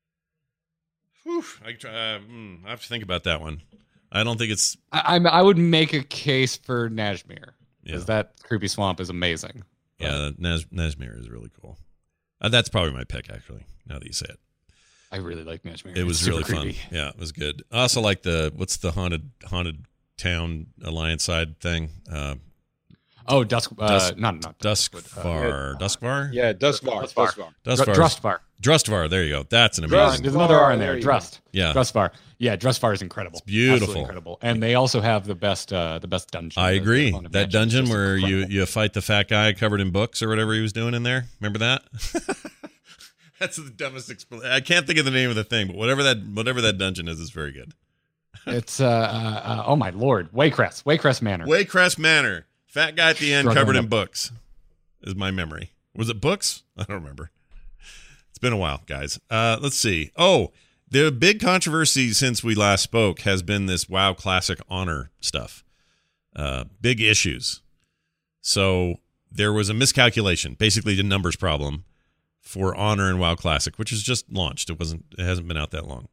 Whew. I, try, uh, mm, I have to think about that one. I don't think it's. I I'm, I would make a case for Najmir Yeah, because that creepy swamp is amazing. yeah Naz, Nazmir is really cool. Uh, that's probably my pick, actually, now that you say it. I really like Najmir. It was It's super really fun. creepy. Yeah, it was good. I also like the, what's the haunted haunted town alliance side thing? Uh, Oh, Dusk. Uh, Dusk- not not Duskvar. uh, Duskvar? Yeah, Duskvar. Duskvar. Duskvar. Duskvar. Drustvar. Drustvar. There you go. That's an Drust- amazing. There's another R in There there. you go. Drust. Yeah. Drustvar. Yeah, Drustvar is incredible. It's beautiful. Absolutely incredible. And they also have the best uh the best dungeon. I The- agree. the Haunted That Mansion is dungeon just where you, incredible. you fight the fat guy covered in books or whatever he was doing in there. Remember that? That's the dumbest. Expl- I can't think of the name of the thing, but whatever that whatever that dungeon is, is very good. It's uh, uh, uh oh my lord, Waycrest, Waycrest Manor. Waycrest Manor. Fat guy at the end, Struggling covered in up. books, is my memory. Was it books? I don't remember. It's been a while, guys. Uh, let's see. Oh, the big controversy since we last spoke has been this WoW Classic Honor stuff. Uh, big issues. So there was a miscalculation, basically the numbers problem for Honor and WoW Classic, which is just launched. It wasn't. It hasn't been out that long.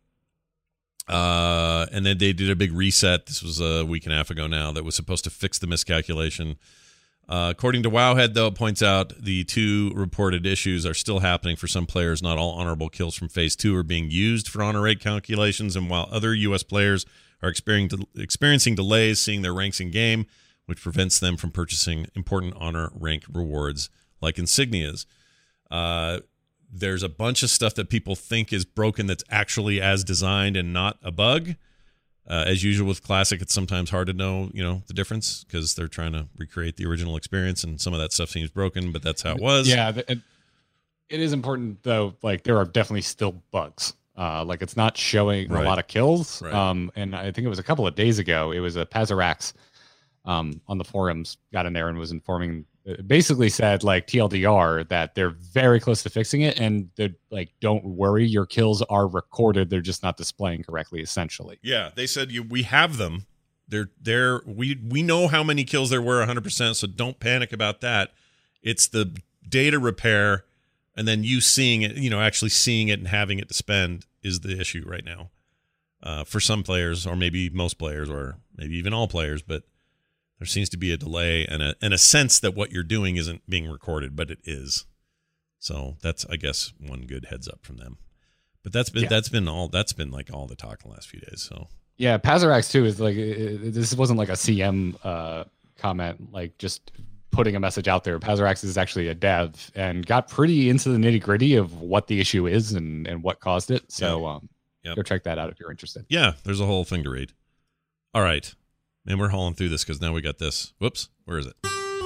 Uh, and then they did a big reset. This was a week and a half ago now. That was supposed to fix the miscalculation. Uh, according to Wowhead, though, it points out the two reported issues are still happening for some players. Not all honorable kills from Phase two are being used for honor rate calculations, and while other U S players are experiencing experiencing delays seeing their ranks in game, which prevents them from purchasing important honor rank rewards like insignias. Uh, there's a bunch of stuff that people think is broken that's actually as designed and not a bug. Uh, as usual with Classic, it's sometimes hard to know, you know, the difference because they're trying to recreate the original experience, and some of that stuff seems broken, but that's how it was. Yeah, th- it, it is important though. Like there are definitely still bugs. Uh, like it's not showing Right. a lot of kills. Right. Um, and I think it was a couple of days ago. It was a Pazarax um, on the forums got in there and was informing. It basically said like T L D R that they're very close to fixing it, and they're like, don't worry, your kills are recorded. They're just not displaying correctly. Essentially. Yeah, they said you, we have them. They're they're we we know how many kills there were one hundred percent, so don't panic about that. It's the data repair and then you seeing it, you know, actually seeing it and having it to spend is the issue right now. Uh, for some players, or maybe most players, or maybe even all players, but there seems to be a delay and a and a sense that what you're doing isn't being recorded, but it is. So that's, I guess, one good heads up from them. But that's been Yeah. that's been all that's been like all the talk in the last few days. So Yeah, Pazarax too is like it, it- this wasn't like a C M uh, comment, like just putting a message out there. Pazarax is actually a dev and got pretty into the nitty gritty of what the issue is and, and what caused it. So Yeah. um, Yep. go check that out if you're interested. yeah, there's a whole thing to read. All right. And we're hauling through this because now we got this. Whoops. Where is it?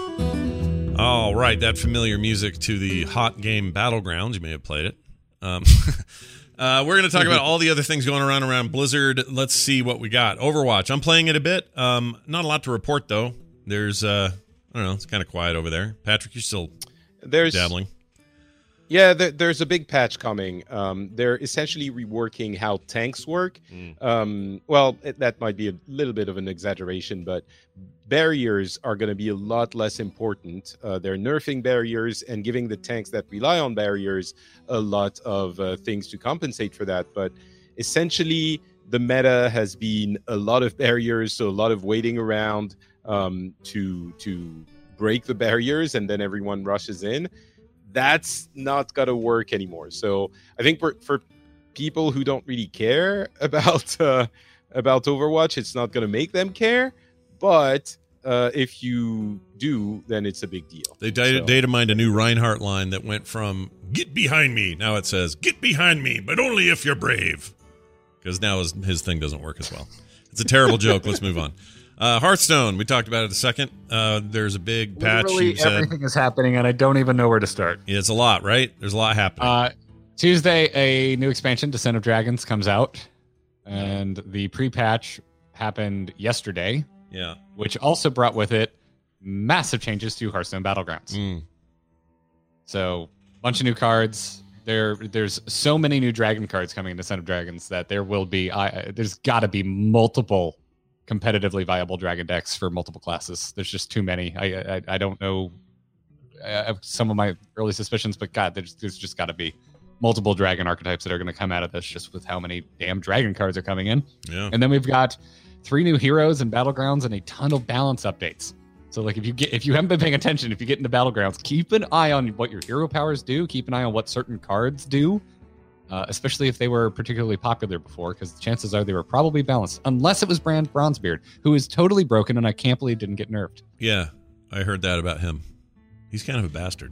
All right. That familiar music to the Hot Game Battlegrounds. You may have played it. Um, uh, we're going to talk about all the other things going around around Blizzard. Let's see what we got. Overwatch. I'm playing it a bit. Um, not a lot to report, though. There's, uh, I don't know, it's kind of quiet over there. Patrick, you're still There's dabbling. Yeah, there, there's a big patch coming. Um, they're essentially reworking how tanks work. Mm. Um, well, it, that might be a little bit of an exaggeration, but barriers are going to be a lot less important. Uh, they're nerfing barriers and giving the tanks that rely on barriers a lot of uh, things to compensate for that. But essentially, the meta has been a lot of barriers, so a lot of waiting around um, to to break the barriers, and then everyone rushes in. That's not gonna work anymore. So I think for for people who don't really care about uh, about Overwatch, it's not gonna make them care. But uh, if you do, then it's a big deal. They data, So- data mined a new Reinhardt line that went from "Get behind me." Now it says "Get behind me," but only if you're brave. Because now his his thing doesn't work as well. It's a terrible joke. Let's move on. Uh, Hearthstone. We talked about it a second. Uh, there's a big patch. Literally You said everything is happening, and I don't even know where to start. yeah, it's a lot, right? There's a lot happening. Uh, Tuesday, a new expansion, Descent of Dragons, comes out. and the pre-patch happened yesterday, Yeah. which also brought with it massive changes to Hearthstone Battlegrounds. Mm. So, bunch of new cards. There, there's so many new dragon cards coming into Son of Dragons that there will be. I, there's got to be multiple competitively viable dragon decks for multiple classes. There's just too many. I, I, I don't know. I have some of my early suspicions, but God, there's, there's just got to be multiple dragon archetypes that are going to come out of this, just with how many damn dragon cards are coming in. Yeah. And then we've got three new heroes and battlegrounds and a ton of balance updates. So like if you get if you haven't been paying attention, if you get into battlegrounds, keep an eye on what your hero powers do. Keep an eye on what certain cards do, uh, especially if they were particularly popular before, because the chances are they were probably balanced. Unless it was Brand Bronzebeard, who is totally broken, and I can't believe didn't get nerfed. Yeah, I heard that about him. He's kind of a bastard.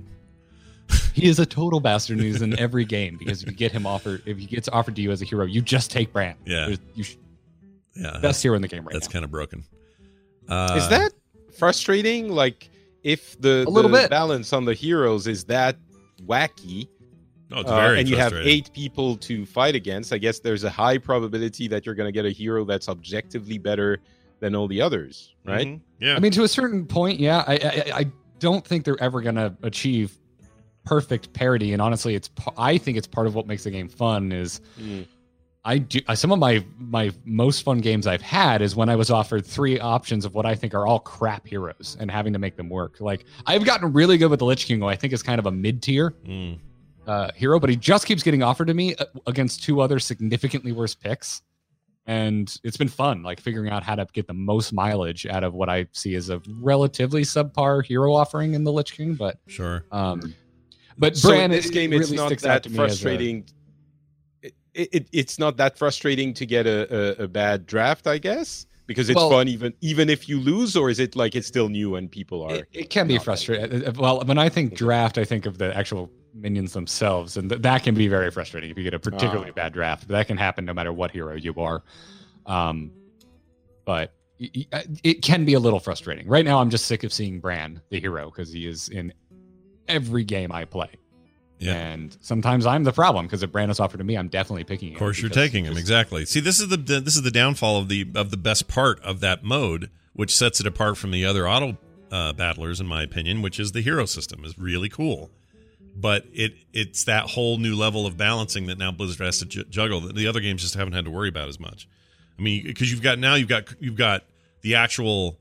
He is a total bastard, and he's in every game because if you get him offered, if he gets offered to you as a hero, you just take Brand. Yeah, There's, you should, yeah, best hero in the game right that's now. kind of broken. Uh, Is that frustrating? Like, if the, A little the bit. balance on the heroes is that wacky, Oh, it's uh, very and you have frustrating. eight people to fight against, I guess there's a high probability that you're going to get a hero that's objectively better than all the others, right? Mhm. Yeah. I mean, to a certain point, yeah. I I, I don't think they're ever going to achieve perfect parity, and honestly, it's p- I think it's part of what makes the game fun. Is Mm. I do uh, some of my my most fun games I've had is when I was offered three options of what I think are all crap heroes and having to make them work. Like I've gotten really good with the Lich King, who I think is kind of a mid tier Mm. uh, hero, but he just keeps getting offered to me uh, against two other significantly worse picks. And it's been fun, like figuring out how to get the most mileage out of what I see as a relatively subpar hero offering in the Lich King. But Sure. um, but So Bran, in this it game, really it's not sticks out that to me as a- frustrating. It, it, it's not that frustrating to get a, a, a bad draft, I guess, because it's Well- fun even even if you lose, or is it like it's still new and people are? It, it can be not frustrating. Well, when I think draft, I think of the actual minions themselves, and th- that can be very frustrating if you get a particularly Ah. bad draft. But that can happen no matter what hero you are. Um, but y- y- it can be a little frustrating. Right now, I'm just sick of seeing Bran, the hero, because he is in every game I play. Yeah. And sometimes I'm the problem because if Bran is offered to me, I'm definitely picking him. Of course, you're because taking him. just- Exactly. See, this is the, the this is the downfall of the of the best part of that mode, which sets it apart from the other auto uh, battlers, in my opinion, which is the hero system is really cool. But it it's that whole new level of balancing that now Blizzard has to ju- juggle that the other games just haven't had to worry about as much. I mean, because you've got now you've got you've got the actual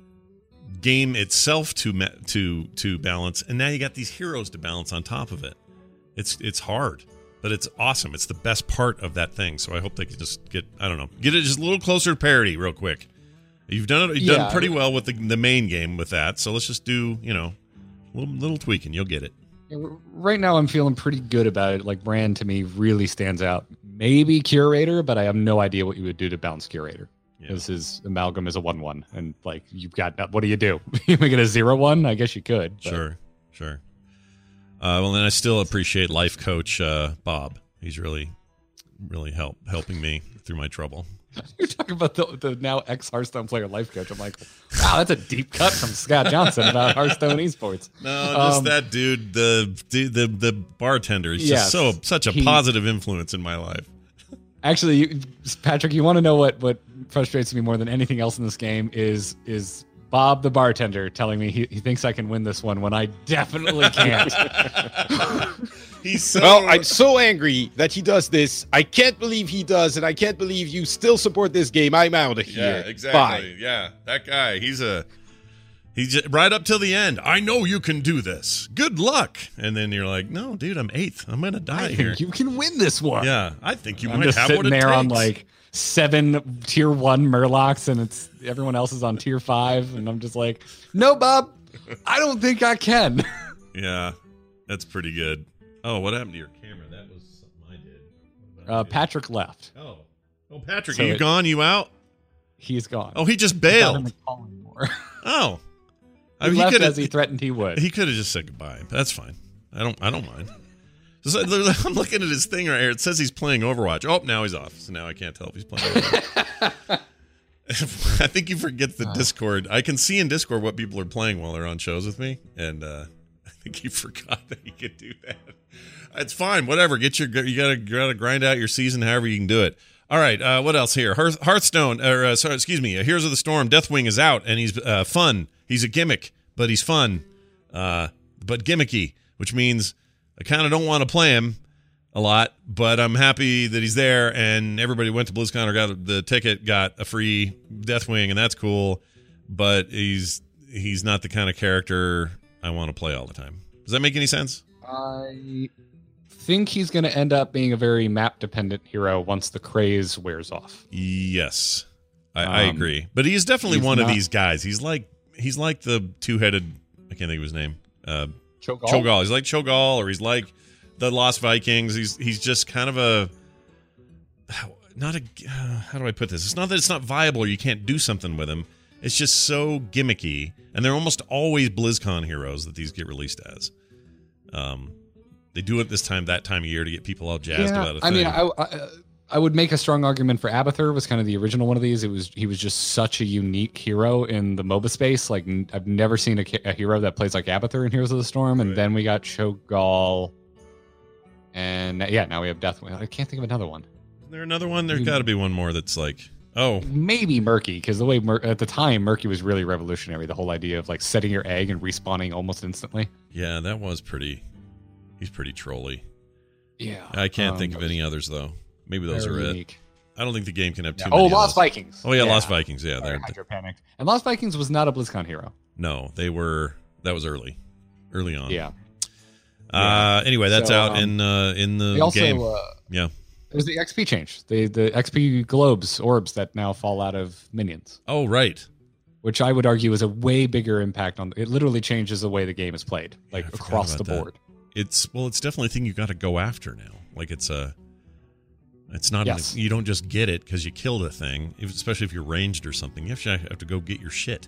game itself to me- to to balance, and now you got these heroes to balance on top of it. It's it's hard, but it's awesome. It's the best part of that thing. So I hope they can just get I don't know get it just a little closer to parity real quick. You've done it. You've Yeah. done pretty well with the the main game with that. So let's just do you know a little little tweaking. You'll get it. Right now, I'm feeling pretty good about it. Like Bran to me really stands out. Maybe Curator, but I have no idea what you would do to balance Curator. Yeah. Because his amalgam is a one one, and like you've got what do you do? You make it a zero one? I guess you could. but- Sure, sure. Uh, well, then I still appreciate life coach uh, Bob. He's really, really help helping me through my trouble. You're talking about the, the now ex Hearthstone player life coach. I'm like, wow, that's a deep cut from Scott Johnson about Hearthstone esports. No, just Um, that dude, the the the, the bartender. He's Yes, just so such a he- positive influence in my life. Actually, you, Patrick, you want to know what what frustrates me more than anything else in this game is is Bob the bartender telling me he, he thinks I can win this one when I definitely can't. He's so Well, I'm so angry that he does this. I can't believe he does, and I can't believe you still support this game. I'm out of yeah, here. exactly. Bye. Yeah, that guy. He's a he's just, right up till the end. I know you can do this. Good luck. And then you're like, no, dude, I'm eighth. I'm gonna die I here. think you can win this one. Yeah, I think you I'm might just have sitting what it there takes. on like seven tier one Murlocs, and it's everyone else is on tier five, and I'm just like, no, Bob, I don't think I can. Yeah, that's pretty good. Oh, what happened to your camera? That was something I did. What about Uh, you? Patrick left. Oh, oh, Patrick, So are you it- gone? You out? He's gone. Oh, he just He's not in bailed. the call anymore. Oh, I He mean, left coulda- as he threatened he would. He could have just said goodbye. But that's fine. I don't. I don't mind. So, I'm looking at his thing right here. It says he's playing Overwatch. Oh, now he's off. So now I can't tell if he's playing Overwatch. I think you forget the Discord. I can see in Discord what people are playing while they're on shows with me, and uh, I think he forgot that he could do that. It's fine. Whatever. Get your. You gotta. You gotta grind out your season however you can do it. All right, uh, what else here? Hearth- Hearthstone, or uh, sorry, excuse me, Heroes of the Storm, Deathwing is out, and he's uh, fun. He's a gimmick, but he's fun, uh, but gimmicky, which means I kind of don't want to play him a lot, but I'm happy that he's there, and everybody went to BlizzCon or got the ticket, got a free Deathwing, and that's cool, but he's he's not the kind of character I want to play all the time. Does that make any sense? I think he's going to end up being a very map-dependent hero once the craze wears off. Yes, I, I Um, agree. But he is definitely he's one of not- these guys. He's like he's like the two-headed. I can't think of his name. Uh, Cho'Gall? Cho'Gall. He's like Cho'Gall, or he's like the Lost Vikings. He's he's just kind of a not a. Uh, how do I put this? It's not that it's not viable or you can't do something with him. It's just so gimmicky, and they're almost always BlizzCon heroes that these get released as. Um, they do it this time, that time of year, to get people all jazzed Yeah, about a I thing. mean, I, I I would make a strong argument for Abathur was kind of the original one of these. It was he was just such a unique hero in the MOBA space. Like n- I've never seen a, a hero that plays like Abathur in Heroes of the Storm. And Right. then we got Cho'Gall, and yeah, now we have Deathwing. I can't think of another one. Is there another one? There's You- got to be one more that's like, oh, Maybe Murky, because the way Mur- at the time Murky was really revolutionary. The whole idea of like setting your egg and respawning almost instantly. yeah, that was pretty. He's pretty trolly. Yeah, I can't um, think of that was any others though. Maybe those very are it. unique. I don't think the game can have too Yeah. many. Oh, of Lost those. Vikings. Oh yeah, Lost Vikings. Yeah, Sorry, they're Hydro Panic. And Lost Vikings was not a BlizzCon hero. no, they were. That was early, early on. Yeah. Uh, anyway, that's So, out um, in uh, in the They also game. uh, Yeah. there's the X P change. The the X P globes, orbs that now fall out of minions, Oh right. which I would argue is a way bigger impact on. It literally changes the way the game is played, like I forgot across the about that. board. It's well, it's definitely a thing you got to go after now. Like it's a. It's not. Yes. An, you don't just get it because you killed a thing, if- especially if you're ranged or something. You actually have to go get your shit.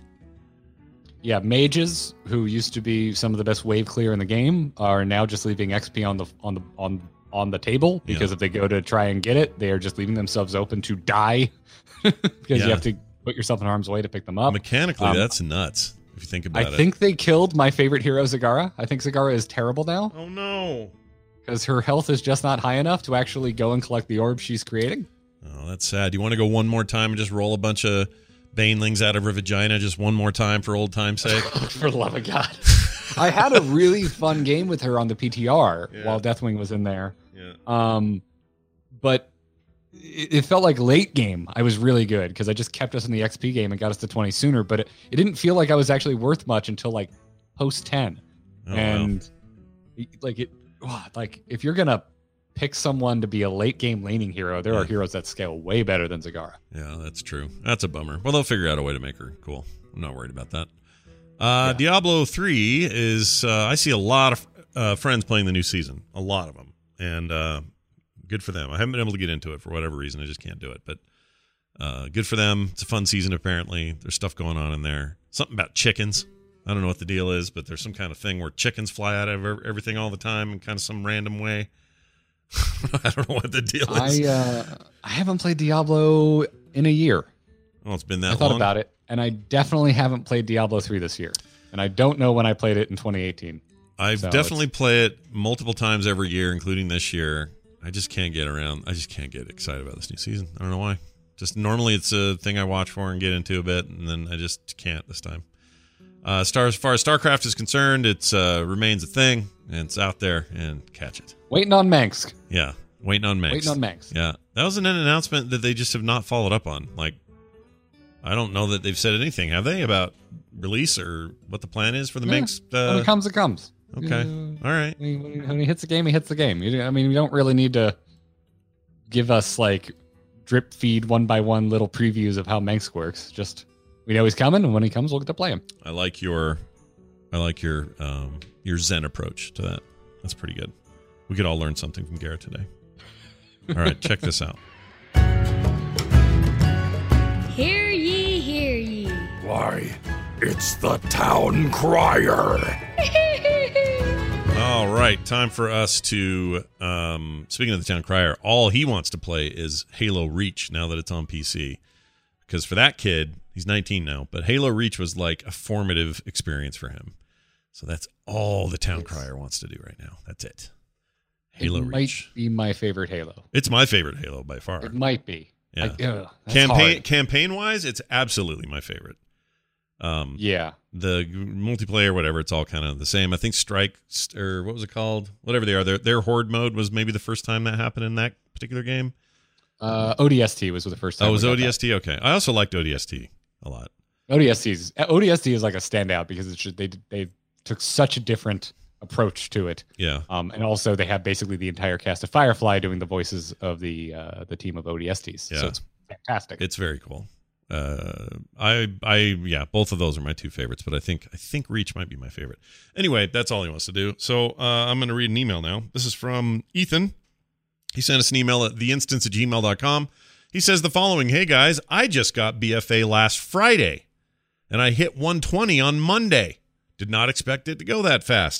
Yeah, mages who used to be some of the best wave clear in the game are now just leaving X P on the on the on on the table because Yeah. if they go to try and get it, they are just leaving themselves open to die because Yeah. you have to put yourself in harm's way to pick them up. Mechanically, Um, that's nuts. If you think I about it. think they killed my favorite hero, Zagara. I think Zagara is terrible now Oh no. because her health is just not high enough to actually go and collect the orb she's creating. Oh, that's sad. You want to go one more time and just roll a bunch of banelings out of her vagina just one more time for old time's sake? For the love of God. I had a really fun game with her on the P T R Yeah. while Deathwing was in there. Yeah. Um, but it, it felt like late game. I was really good because I just kept us in the X P game and got us to twenty sooner. But it, it didn't feel like I was actually worth much until like post ten. Oh, wow. and it- like it, wow, like if you're gonna pick someone to be a late game laning hero, there Yeah. are heroes that scale way better than Zagara. Yeah, that's true. That's a bummer. Well, they'll figure out a way to make her cool. I'm not worried about that. Uh, Yeah. Diablo three is, uh, I see a lot of uh, friends playing the new season, a lot of them. And uh, good for them. I haven't been able to get into it for whatever reason. I just can't do it. But uh, good for them. It's a fun season, apparently. There's stuff going on in there. Something about chickens. I don't know what the deal is, but there's some kind of thing where chickens fly out of ev- everything all the time in kind of some random way. I don't know what the deal is. I uh, I haven't played Diablo in a year. well, it's been that I thought long. about it, and I definitely haven't played Diablo three this year. And I don't know when I played it in twenty eighteen. I've So definitely played it multiple times every year, including this year. I just can't get around. I just can't get excited about this new season. I don't know why. Just normally it's a thing I watch for and get into a bit, and then I just can't this time. Uh, Star, as far as StarCraft is concerned, it uh, remains a thing, and it's out there, and catch it. Waiting on Manx. Yeah, waiting on Manx. Waiting on Manx. Yeah, that was an announcement that they just have not followed up on. Like, I don't know that they've said anything, have they, about release or what the plan is for the Yeah, Manx? when Uh, it comes, it comes. okay, Uh, all right. When he, when he- when he hits the game, he hits the game. You- I mean, we don't really need to give us like drip feed one by one little previews of how Manx works. Just we know he's coming, and when he comes, we'll get to play him. I like your, I like your, um, your Zen approach to that. That's pretty good. We could all learn something from Garrett today. All right, check this out. Hear ye, hear ye. Why, it's the town crier. All right, time for us to. Um, speaking of the town crier, all he wants to play is Halo Reach now that it's on P C. Because for that kid, he's nineteen now, but Halo Reach was like a formative experience for him. So that's all the town crier wants to do right now. That's it. Halo it Reach. might be my favorite Halo. It's my favorite Halo by far. It might be. Yeah. Like, ugh, that's campaign hard. campaign wise, it's absolutely my favorite. Um, Yeah. the g- multiplayer, whatever, it's all kind of the same. I think Strike st- or what was it called? Whatever they are, their their horde mode was maybe the first time that happened in that particular game. Uh, O D S T was the first time. Oh, it was we got O D S T. Okay, I also liked O D S T a lot. that. O D S T is O D S T is like a standout because it's just, they they took such a different approach to it. Yeah, Um, and also they have basically the entire cast of Firefly doing the voices of the uh, the team of O D S Ts. Yeah. So it's fantastic. it's very cool. Uh, I I yeah, both of those are my two favorites, but I think I think Reach might be my favorite. Anyway, that's all he wants to do. So uh, I'm going to read an email now. This is from Ethan. He sent us an email at the instance at gmail dot com. He says the following: Hey guys, I just got B F A last Friday, and I hit one twenty on Monday. Did not expect it to go that fast.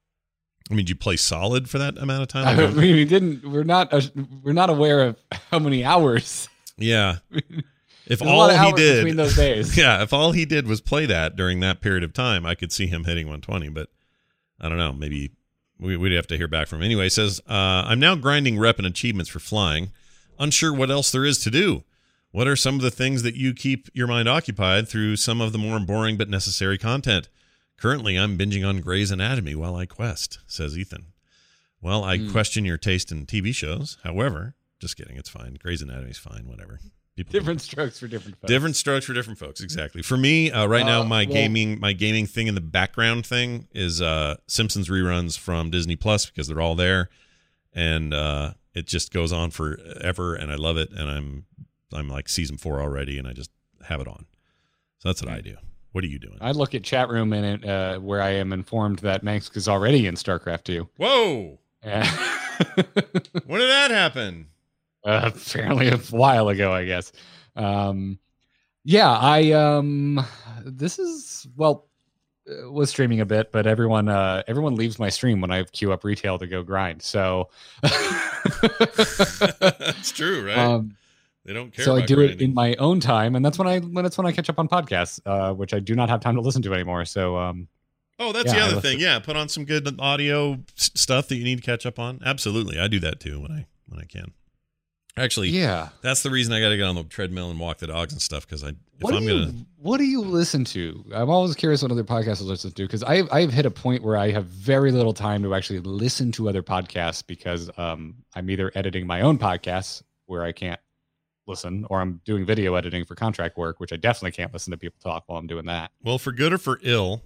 I mean, did you play solid for that amount of time? I mean, we didn't. We're not. Uh, we're not aware of how many hours. Yeah. If There's a all lot of he hours did between those days. Yeah, if all he did was play that during that period of time, I could see him hitting one twenty, but I don't know. Maybe we, we'd have to hear back from him. Anyway, he says, uh, I'm now grinding rep and achievements for flying. Unsure what else there is to do. What are some of the things that you keep your mind occupied through some of the more boring but necessary content? Currently, I'm binging on Grey's Anatomy while I quest, says Ethan. Well, I mm. question your taste in T V shows. However, just kidding. It's fine. Grey's Anatomy's fine. Whatever. People different strokes for different folks. Different strokes for different folks. Exactly. For me, uh, right now, Uh, my well- gaming, my gaming thing in the background thing is uh, Simpsons reruns from Disney Plus because they're all there, and uh, it just goes on forever, and I love it. And I'm, I'm like season four already, and I just have it on. So that's what I do. What are you doing? I look at chat room in it uh, where I am informed that Manx is already in StarCraft two. Whoa! Yeah. When did that happen? Uh, apparently a while ago, I guess. Um, yeah, I um, this is well, uh, was streaming a bit, but everyone uh, everyone leaves my stream when I queue up retail to go grind. So It's true, right? Um, they don't care. so I about do grinding. it in my own time, and that's when I when it's when I catch up on podcasts, uh, which I do not have time to listen to anymore. So um, Oh, that's Yeah, the I other listen- thing. Yeah, put on some good audio s- stuff that you need to catch up on. Absolutely, I do that too when I when I can. Actually, yeah. that's the reason I got to get on the treadmill and walk the dogs and stuff because I if What I'm do you, gonna what do you listen to? I'm always curious what other podcasts I listen to because I've I've hit a point where I have very little time to actually listen to other podcasts because um, I'm either editing my own podcasts where I can't listen, or I'm doing video editing for contract work, which I definitely can't listen to people talk while I'm doing that. well, for good or for ill,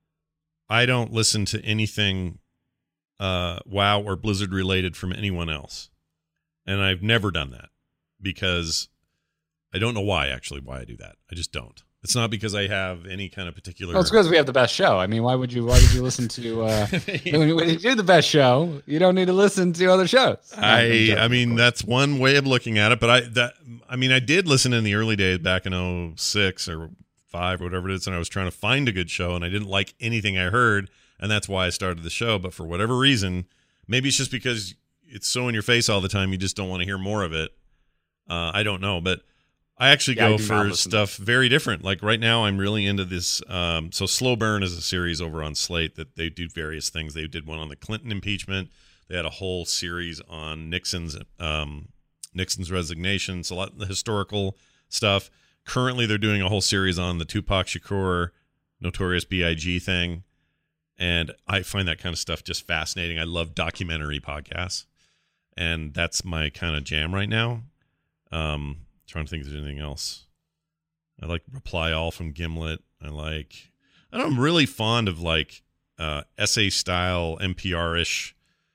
I don't listen to anything uh, WoW or Blizzard related from anyone else, and I've never done that because I don't know why. Actually, why I do that, I just don't. It's not because I have any kind of particular. Well, it's because we have the best show. I mean, why would you? Why would you listen to? Uh, when, when you do the best show, you don't need to listen to other shows. I I mean that's one way of looking at it, but I that I mean I did listen in the early days back in oh six or five or whatever it is, and I was trying to find a good show, and I didn't like anything I heard, and that's why I started the show. But for whatever reason, maybe it's just because it's so in your face all the time, you just don't want to hear more of it. Uh, I don't know, but I actually Yeah, I go do not for listen. stuff very different. Like right now, I'm really into this. Um, so Slow Burn is a series over on Slate that they do various things. They did one on the Clinton impeachment. They had a whole series on Nixon's um, Nixon's resignation. So a lot of the historical stuff. Currently, they're doing a whole series on the Tupac Shakur, Notorious B I G thing, and I find that kind of stuff just fascinating. I love documentary podcasts, and that's my kind of jam right now. Um, trying to think if there's anything else. I like Reply All from Gimlet. I like. I don't, I'm really fond of like uh, essay style N P R-ish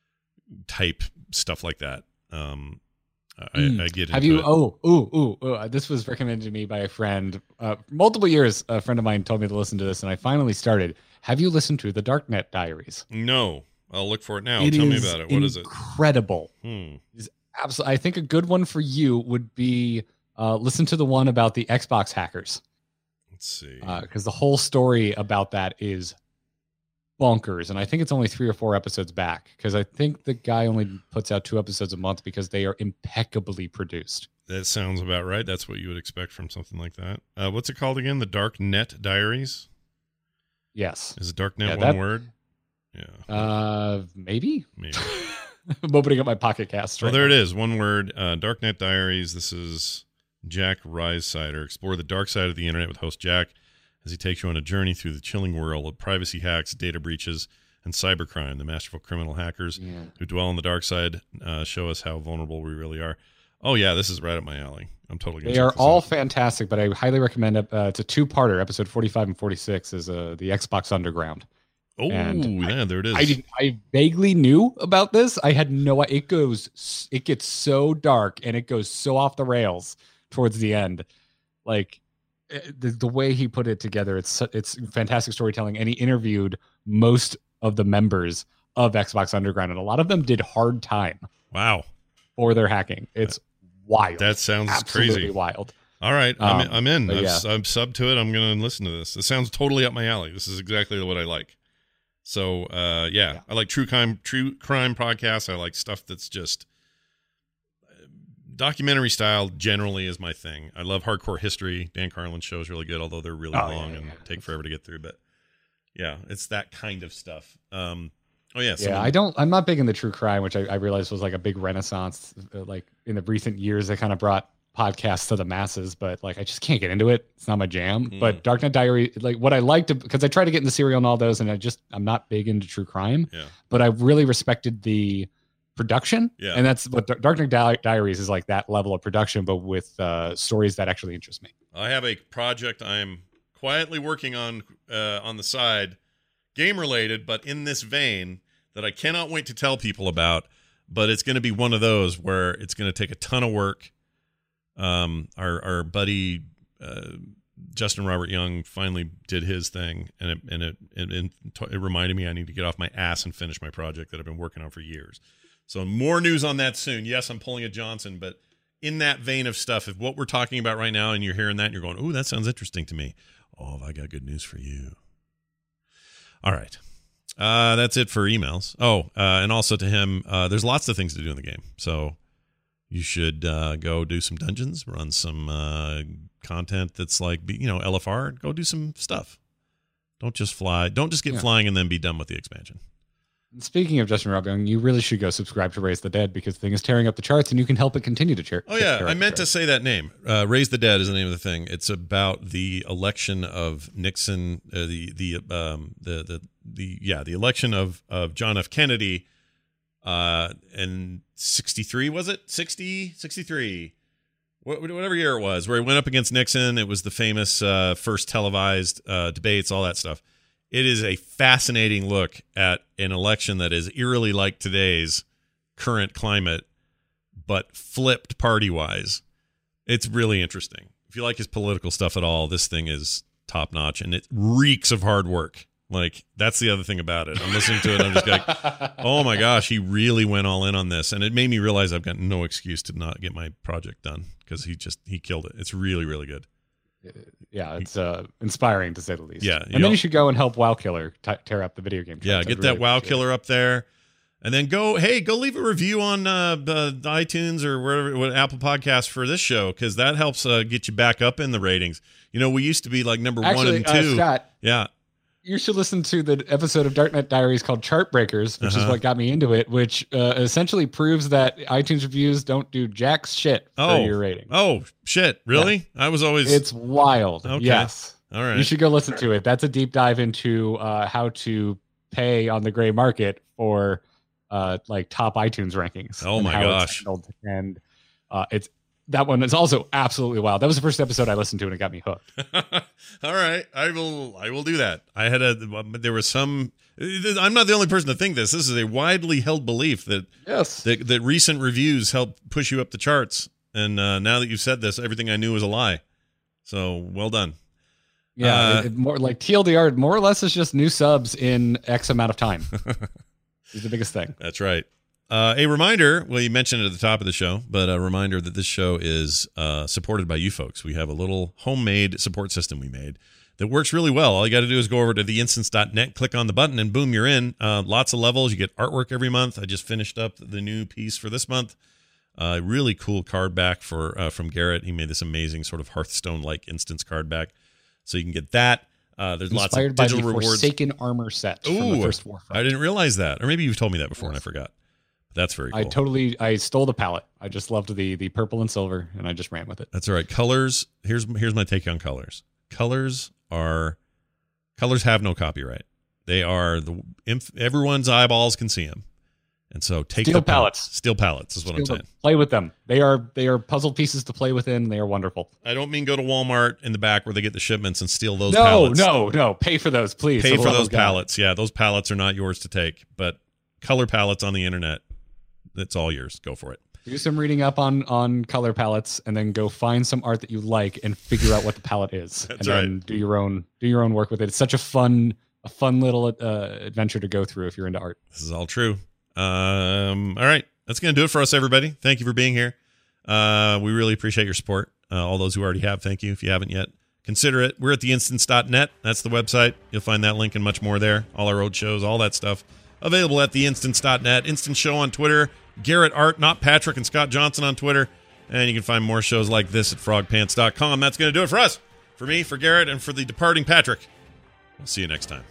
type stuff like that. Um, I, Mm. I get. Have into you? it. Oh, ooh, ooh, ooh. uh, This was recommended to me by a friend. Uh, multiple years, a friend of mine told me to listen to this, and I finally started. Have you listened to the Darknet Diaries? No, I'll look for it now. It Tell me is about it. What is it? Incredible. Hmm. Absolutely. I think a good one for you would be uh, listen to the one about the Xbox hackers, Let's see. because the whole story about that is bonkers, and I think it's only three or four episodes back because I think the guy only puts out two episodes a month because they are impeccably produced. That sounds about right. That's what you would expect from something like that. Uh, what's it called again? The Darknet Diaries? Yes. Is it Darknet Yeah, one that- word? Yeah. Uh, maybe. Maybe. I'm opening up my Pocket Cast. Well, right there now. it is. One word. Uh, Darknet Diaries. This is Jack Risesider. Explore the dark side of the internet with host Jack as he takes you on a journey through the chilling world of privacy hacks, data breaches, and cybercrime. The masterful criminal hackers Yeah. who dwell on the dark side uh, show us how vulnerable we really are. Oh, yeah, this is right up my alley. I'm totally going to They check are this all out. fantastic, but I highly recommend it. Uh, it's a two-parter. Episode forty-five and forty-six is uh, the Xbox Underground. Oh, and yeah, there it is. I didn't. I vaguely knew about this. I had no. It goes. It gets so dark and it goes so off the rails towards the end. Like eh, the, the way he put it together, it's it's fantastic storytelling. And he interviewed most of the members of Xbox Underground, and a lot of them did hard time Wow. for their hacking. It's wild. That sounds absolutely crazy. wild. All right, I'm, Um, I'm in. but I've, yeah. I'm sub to it. I'm going to listen to this. It sounds totally up my alley. This is exactly what I like. So, uh, yeah, Yeah. I like true crime, true crime podcasts. I like stuff that's just documentary style. Generally, is my thing. I love hardcore history. Dan Carlin's show is really good, although they're really Oh, long yeah, and yeah. take forever to get through. But yeah, it's that kind of stuff. Um, oh yeah, Yeah, someone- I don't. I'm not big in the true crime, which I, I realized was like a big renaissance. uh, Like in the recent years, they kind of brought podcasts to the masses, but like I just can't get into it. It's not my jam. Mm. But Darknet Diary, like what I liked, because I tried to get into Serial and all those, and I just I'm not big into true crime. Yeah. But I really respected the production. Yeah. And that's what Dar- Darknet Di- Diaries is, like that level of production, but with uh, stories that actually interest me. I have a project I'm quietly working on uh, on the side, game related, but in this vein that I cannot wait to tell people about. But it's going to be one of those where it's going to take a ton of work. Um, our our buddy uh, Justin Robert Young finally did his thing, and it and it it, it it reminded me I need to get off my ass and finish my project that I've been working on for years. So more news on that soon. Yes, I'm pulling a Johnson, but in that vein of stuff, if what we're talking about right now and you're hearing that and you're going, "Ooh, that sounds interesting to me," oh, I got good news for you. All right. Uh, that's it for emails. Oh, uh, and also to him, uh, there's lots of things to do in the game. So you should uh, go do some dungeons, run some uh, content that's like, you know, L F R. Go do some stuff. Don't just fly. Don't just get Yeah. flying and then be done with the expansion. And speaking of Justin Rob Young, you really should go subscribe to Raise the Dead, because the thing is tearing up the charts, and you can help it continue to cheer. Oh yeah, tear I up the meant to charts. say that name. Uh, Raise the Dead is the name of the thing. It's about the election of Nixon, uh, the the um the the the yeah the election of of John F. Kennedy, uh, in sixty-three was it sixty sixty-three, Wh- whatever year it was, where he went up against Nixon. It was the famous uh, first televised uh, debates, all that stuff. It is a fascinating look at an election that is eerily like today's current climate, but flipped party-wise. It's really interesting. If you like his political stuff at all, this thing is top-notch, and it reeks of hard work. Like, that's the other thing about it. I'm listening to it, and I'm just like, oh my gosh, he really went all in on this. And it made me realize I've got no excuse to not get my project done, because he just, he killed it. It's really, really good. Yeah, it's uh, inspiring to say the least. Yeah, and you then know- you should go and help WoW Killer t- tear up the video game. Yeah, charts. get I'd that really WoW appreciate it. Killer up there. And then go, hey, go leave a review on uh, the iTunes or wherever, what, Apple Podcasts for this show, because that helps uh, get you back up in the ratings. You know, we used to be like number one Actually, and uh, two. Scott, Yeah. you should listen to the episode of Darknet Diaries called Chart Breakers, which Uh-huh. is what got me into it, which uh, essentially proves that iTunes reviews don't do jack shit Oh. for your rating. Oh, shit. Really? I was always. It's wild. Okay. Yes. all right. You should go listen to it. That's a deep dive into uh, how to pay on the gray market for uh, like top iTunes rankings. Oh and my how it's gosh. handled. And uh, it's that one is also absolutely wild. That was the first episode I listened to, and it got me hooked. All right, I will. I will do that. I had a. There was some. I'm not the only person to think this. This is a widely held belief that Yes. that, that recent reviews help push you up the charts. And uh, now that you've said this, everything I knew was a lie. So well done. Yeah, Uh, it, it more like T L D R, more or less is just new subs in X amount of time. Is the biggest thing. That's right. Uh, a reminder, well, you mentioned it at the top of the show, but a reminder that this show is uh, supported by you folks. We have a little homemade support system we made that works really well. All you got to do is go over to the instance dot net, click on the button, and boom, you're in. Uh, lots of levels. You get artwork every month. I just finished up the new piece for this month. Uh, really cool card back for uh, from Garrett. He made this amazing sort of Hearthstone-like instance card back. So you can get that. Uh, there's lots of Inspired by digital the rewards. Forsaken armor set from the Ooh, first Warframe. I didn't realize that. Or maybe you've told me that before and I forgot. That's very cool. I totally I stole the palette. I just loved the the purple and silver, and I just ran with it. That's all right. Colors. Here's here's my take on colors. Colors are colors have no copyright. They are the everyone's eyeballs can see them, and so take Steel the palettes. Steel palettes is what Steel I'm saying. them. Play with them. They are they are puzzle pieces to play within. They are wonderful. I don't mean go to Walmart in the back where they get the shipments and steal those no, pallets. No, no, Pay for those, please. Pay for for those pallets. Yeah, those pallets are not yours to take, but color palettes on the internet, it's all yours. Go for it. Do some reading up on on color palettes, and then go find some art that you like and figure out what the palette is, That's and right. then do your own do your own work with it. It's such a fun a fun little uh, adventure to go through if you're into art. This is all true. Um, all right, that's gonna do it for us, everybody. Thank you for being here. Uh, we really appreciate your support. Uh, all those who already have, thank you. If you haven't yet, consider it. We're at the instance dot net. That's the website. You'll find that link and much more there. All our road shows, all that stuff available at the instance dot net. Instant Show on Twitter. Garrett Art, not Patrick, and Scott Johnson on Twitter. And you can find more shows like this at frog pants dot com. That's going to do it for us. For me, for Garrett, and for the departing Patrick. We'll see you next time.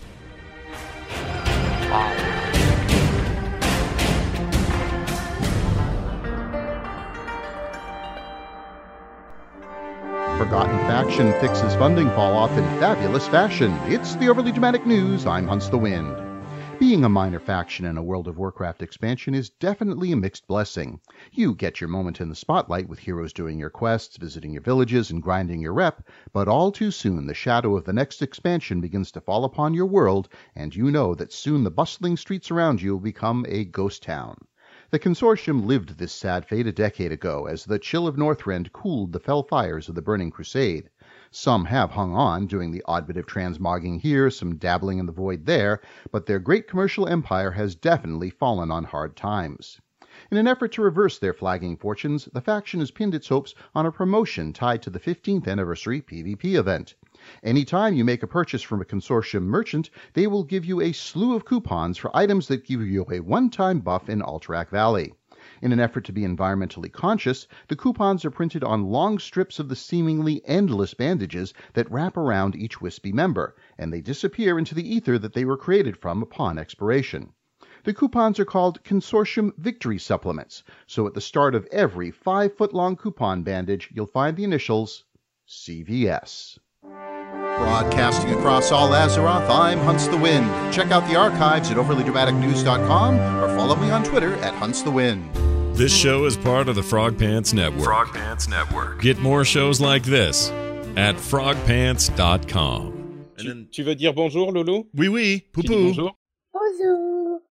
Forgotten faction fixes funding fall off in fabulous fashion. It's the Overly Dramatic News. I'm Hunts the Wind. Being a minor faction in a World of Warcraft expansion is definitely a mixed blessing. You get your moment in the spotlight with heroes doing your quests, visiting your villages, and grinding your rep, but all too soon the shadow of the next expansion begins to fall upon your world, and you know that soon the bustling streets around you will become a ghost town. The Consortium lived this sad fate a decade ago as the chill of Northrend cooled the fell fires of the Burning Crusade. Some have hung on, doing the odd bit of transmogging here, some dabbling in the void there, but their great commercial empire has definitely fallen on hard times. In an effort to reverse their flagging fortunes, the faction has pinned its hopes on a promotion tied to the fifteenth anniversary PvP event. Anytime you make a purchase from a Consortium merchant, they will give you a slew of coupons for items that give you a one-time buff in Alterac Valley. In an effort to be environmentally conscious, the coupons are printed on long strips of the seemingly endless bandages that wrap around each wispy member, and they disappear into the ether that they were created from upon expiration. The coupons are called Consortium Victory Supplements, so at the start of every five-foot-long coupon bandage, you'll find the initials C V S. Broadcasting across all Azeroth, I'm Hunts the Wind. Check out the archives at overly dramatic news dot com or follow me on Twitter at Hunts the Wind. This show is part of the Frog Pants Network. Frog Pants Network. Get more shows like this at frog pants dot com. Tu, tu veux dire bonjour, Loulou? Oui, oui. Poo Tu dis poo. bonjour?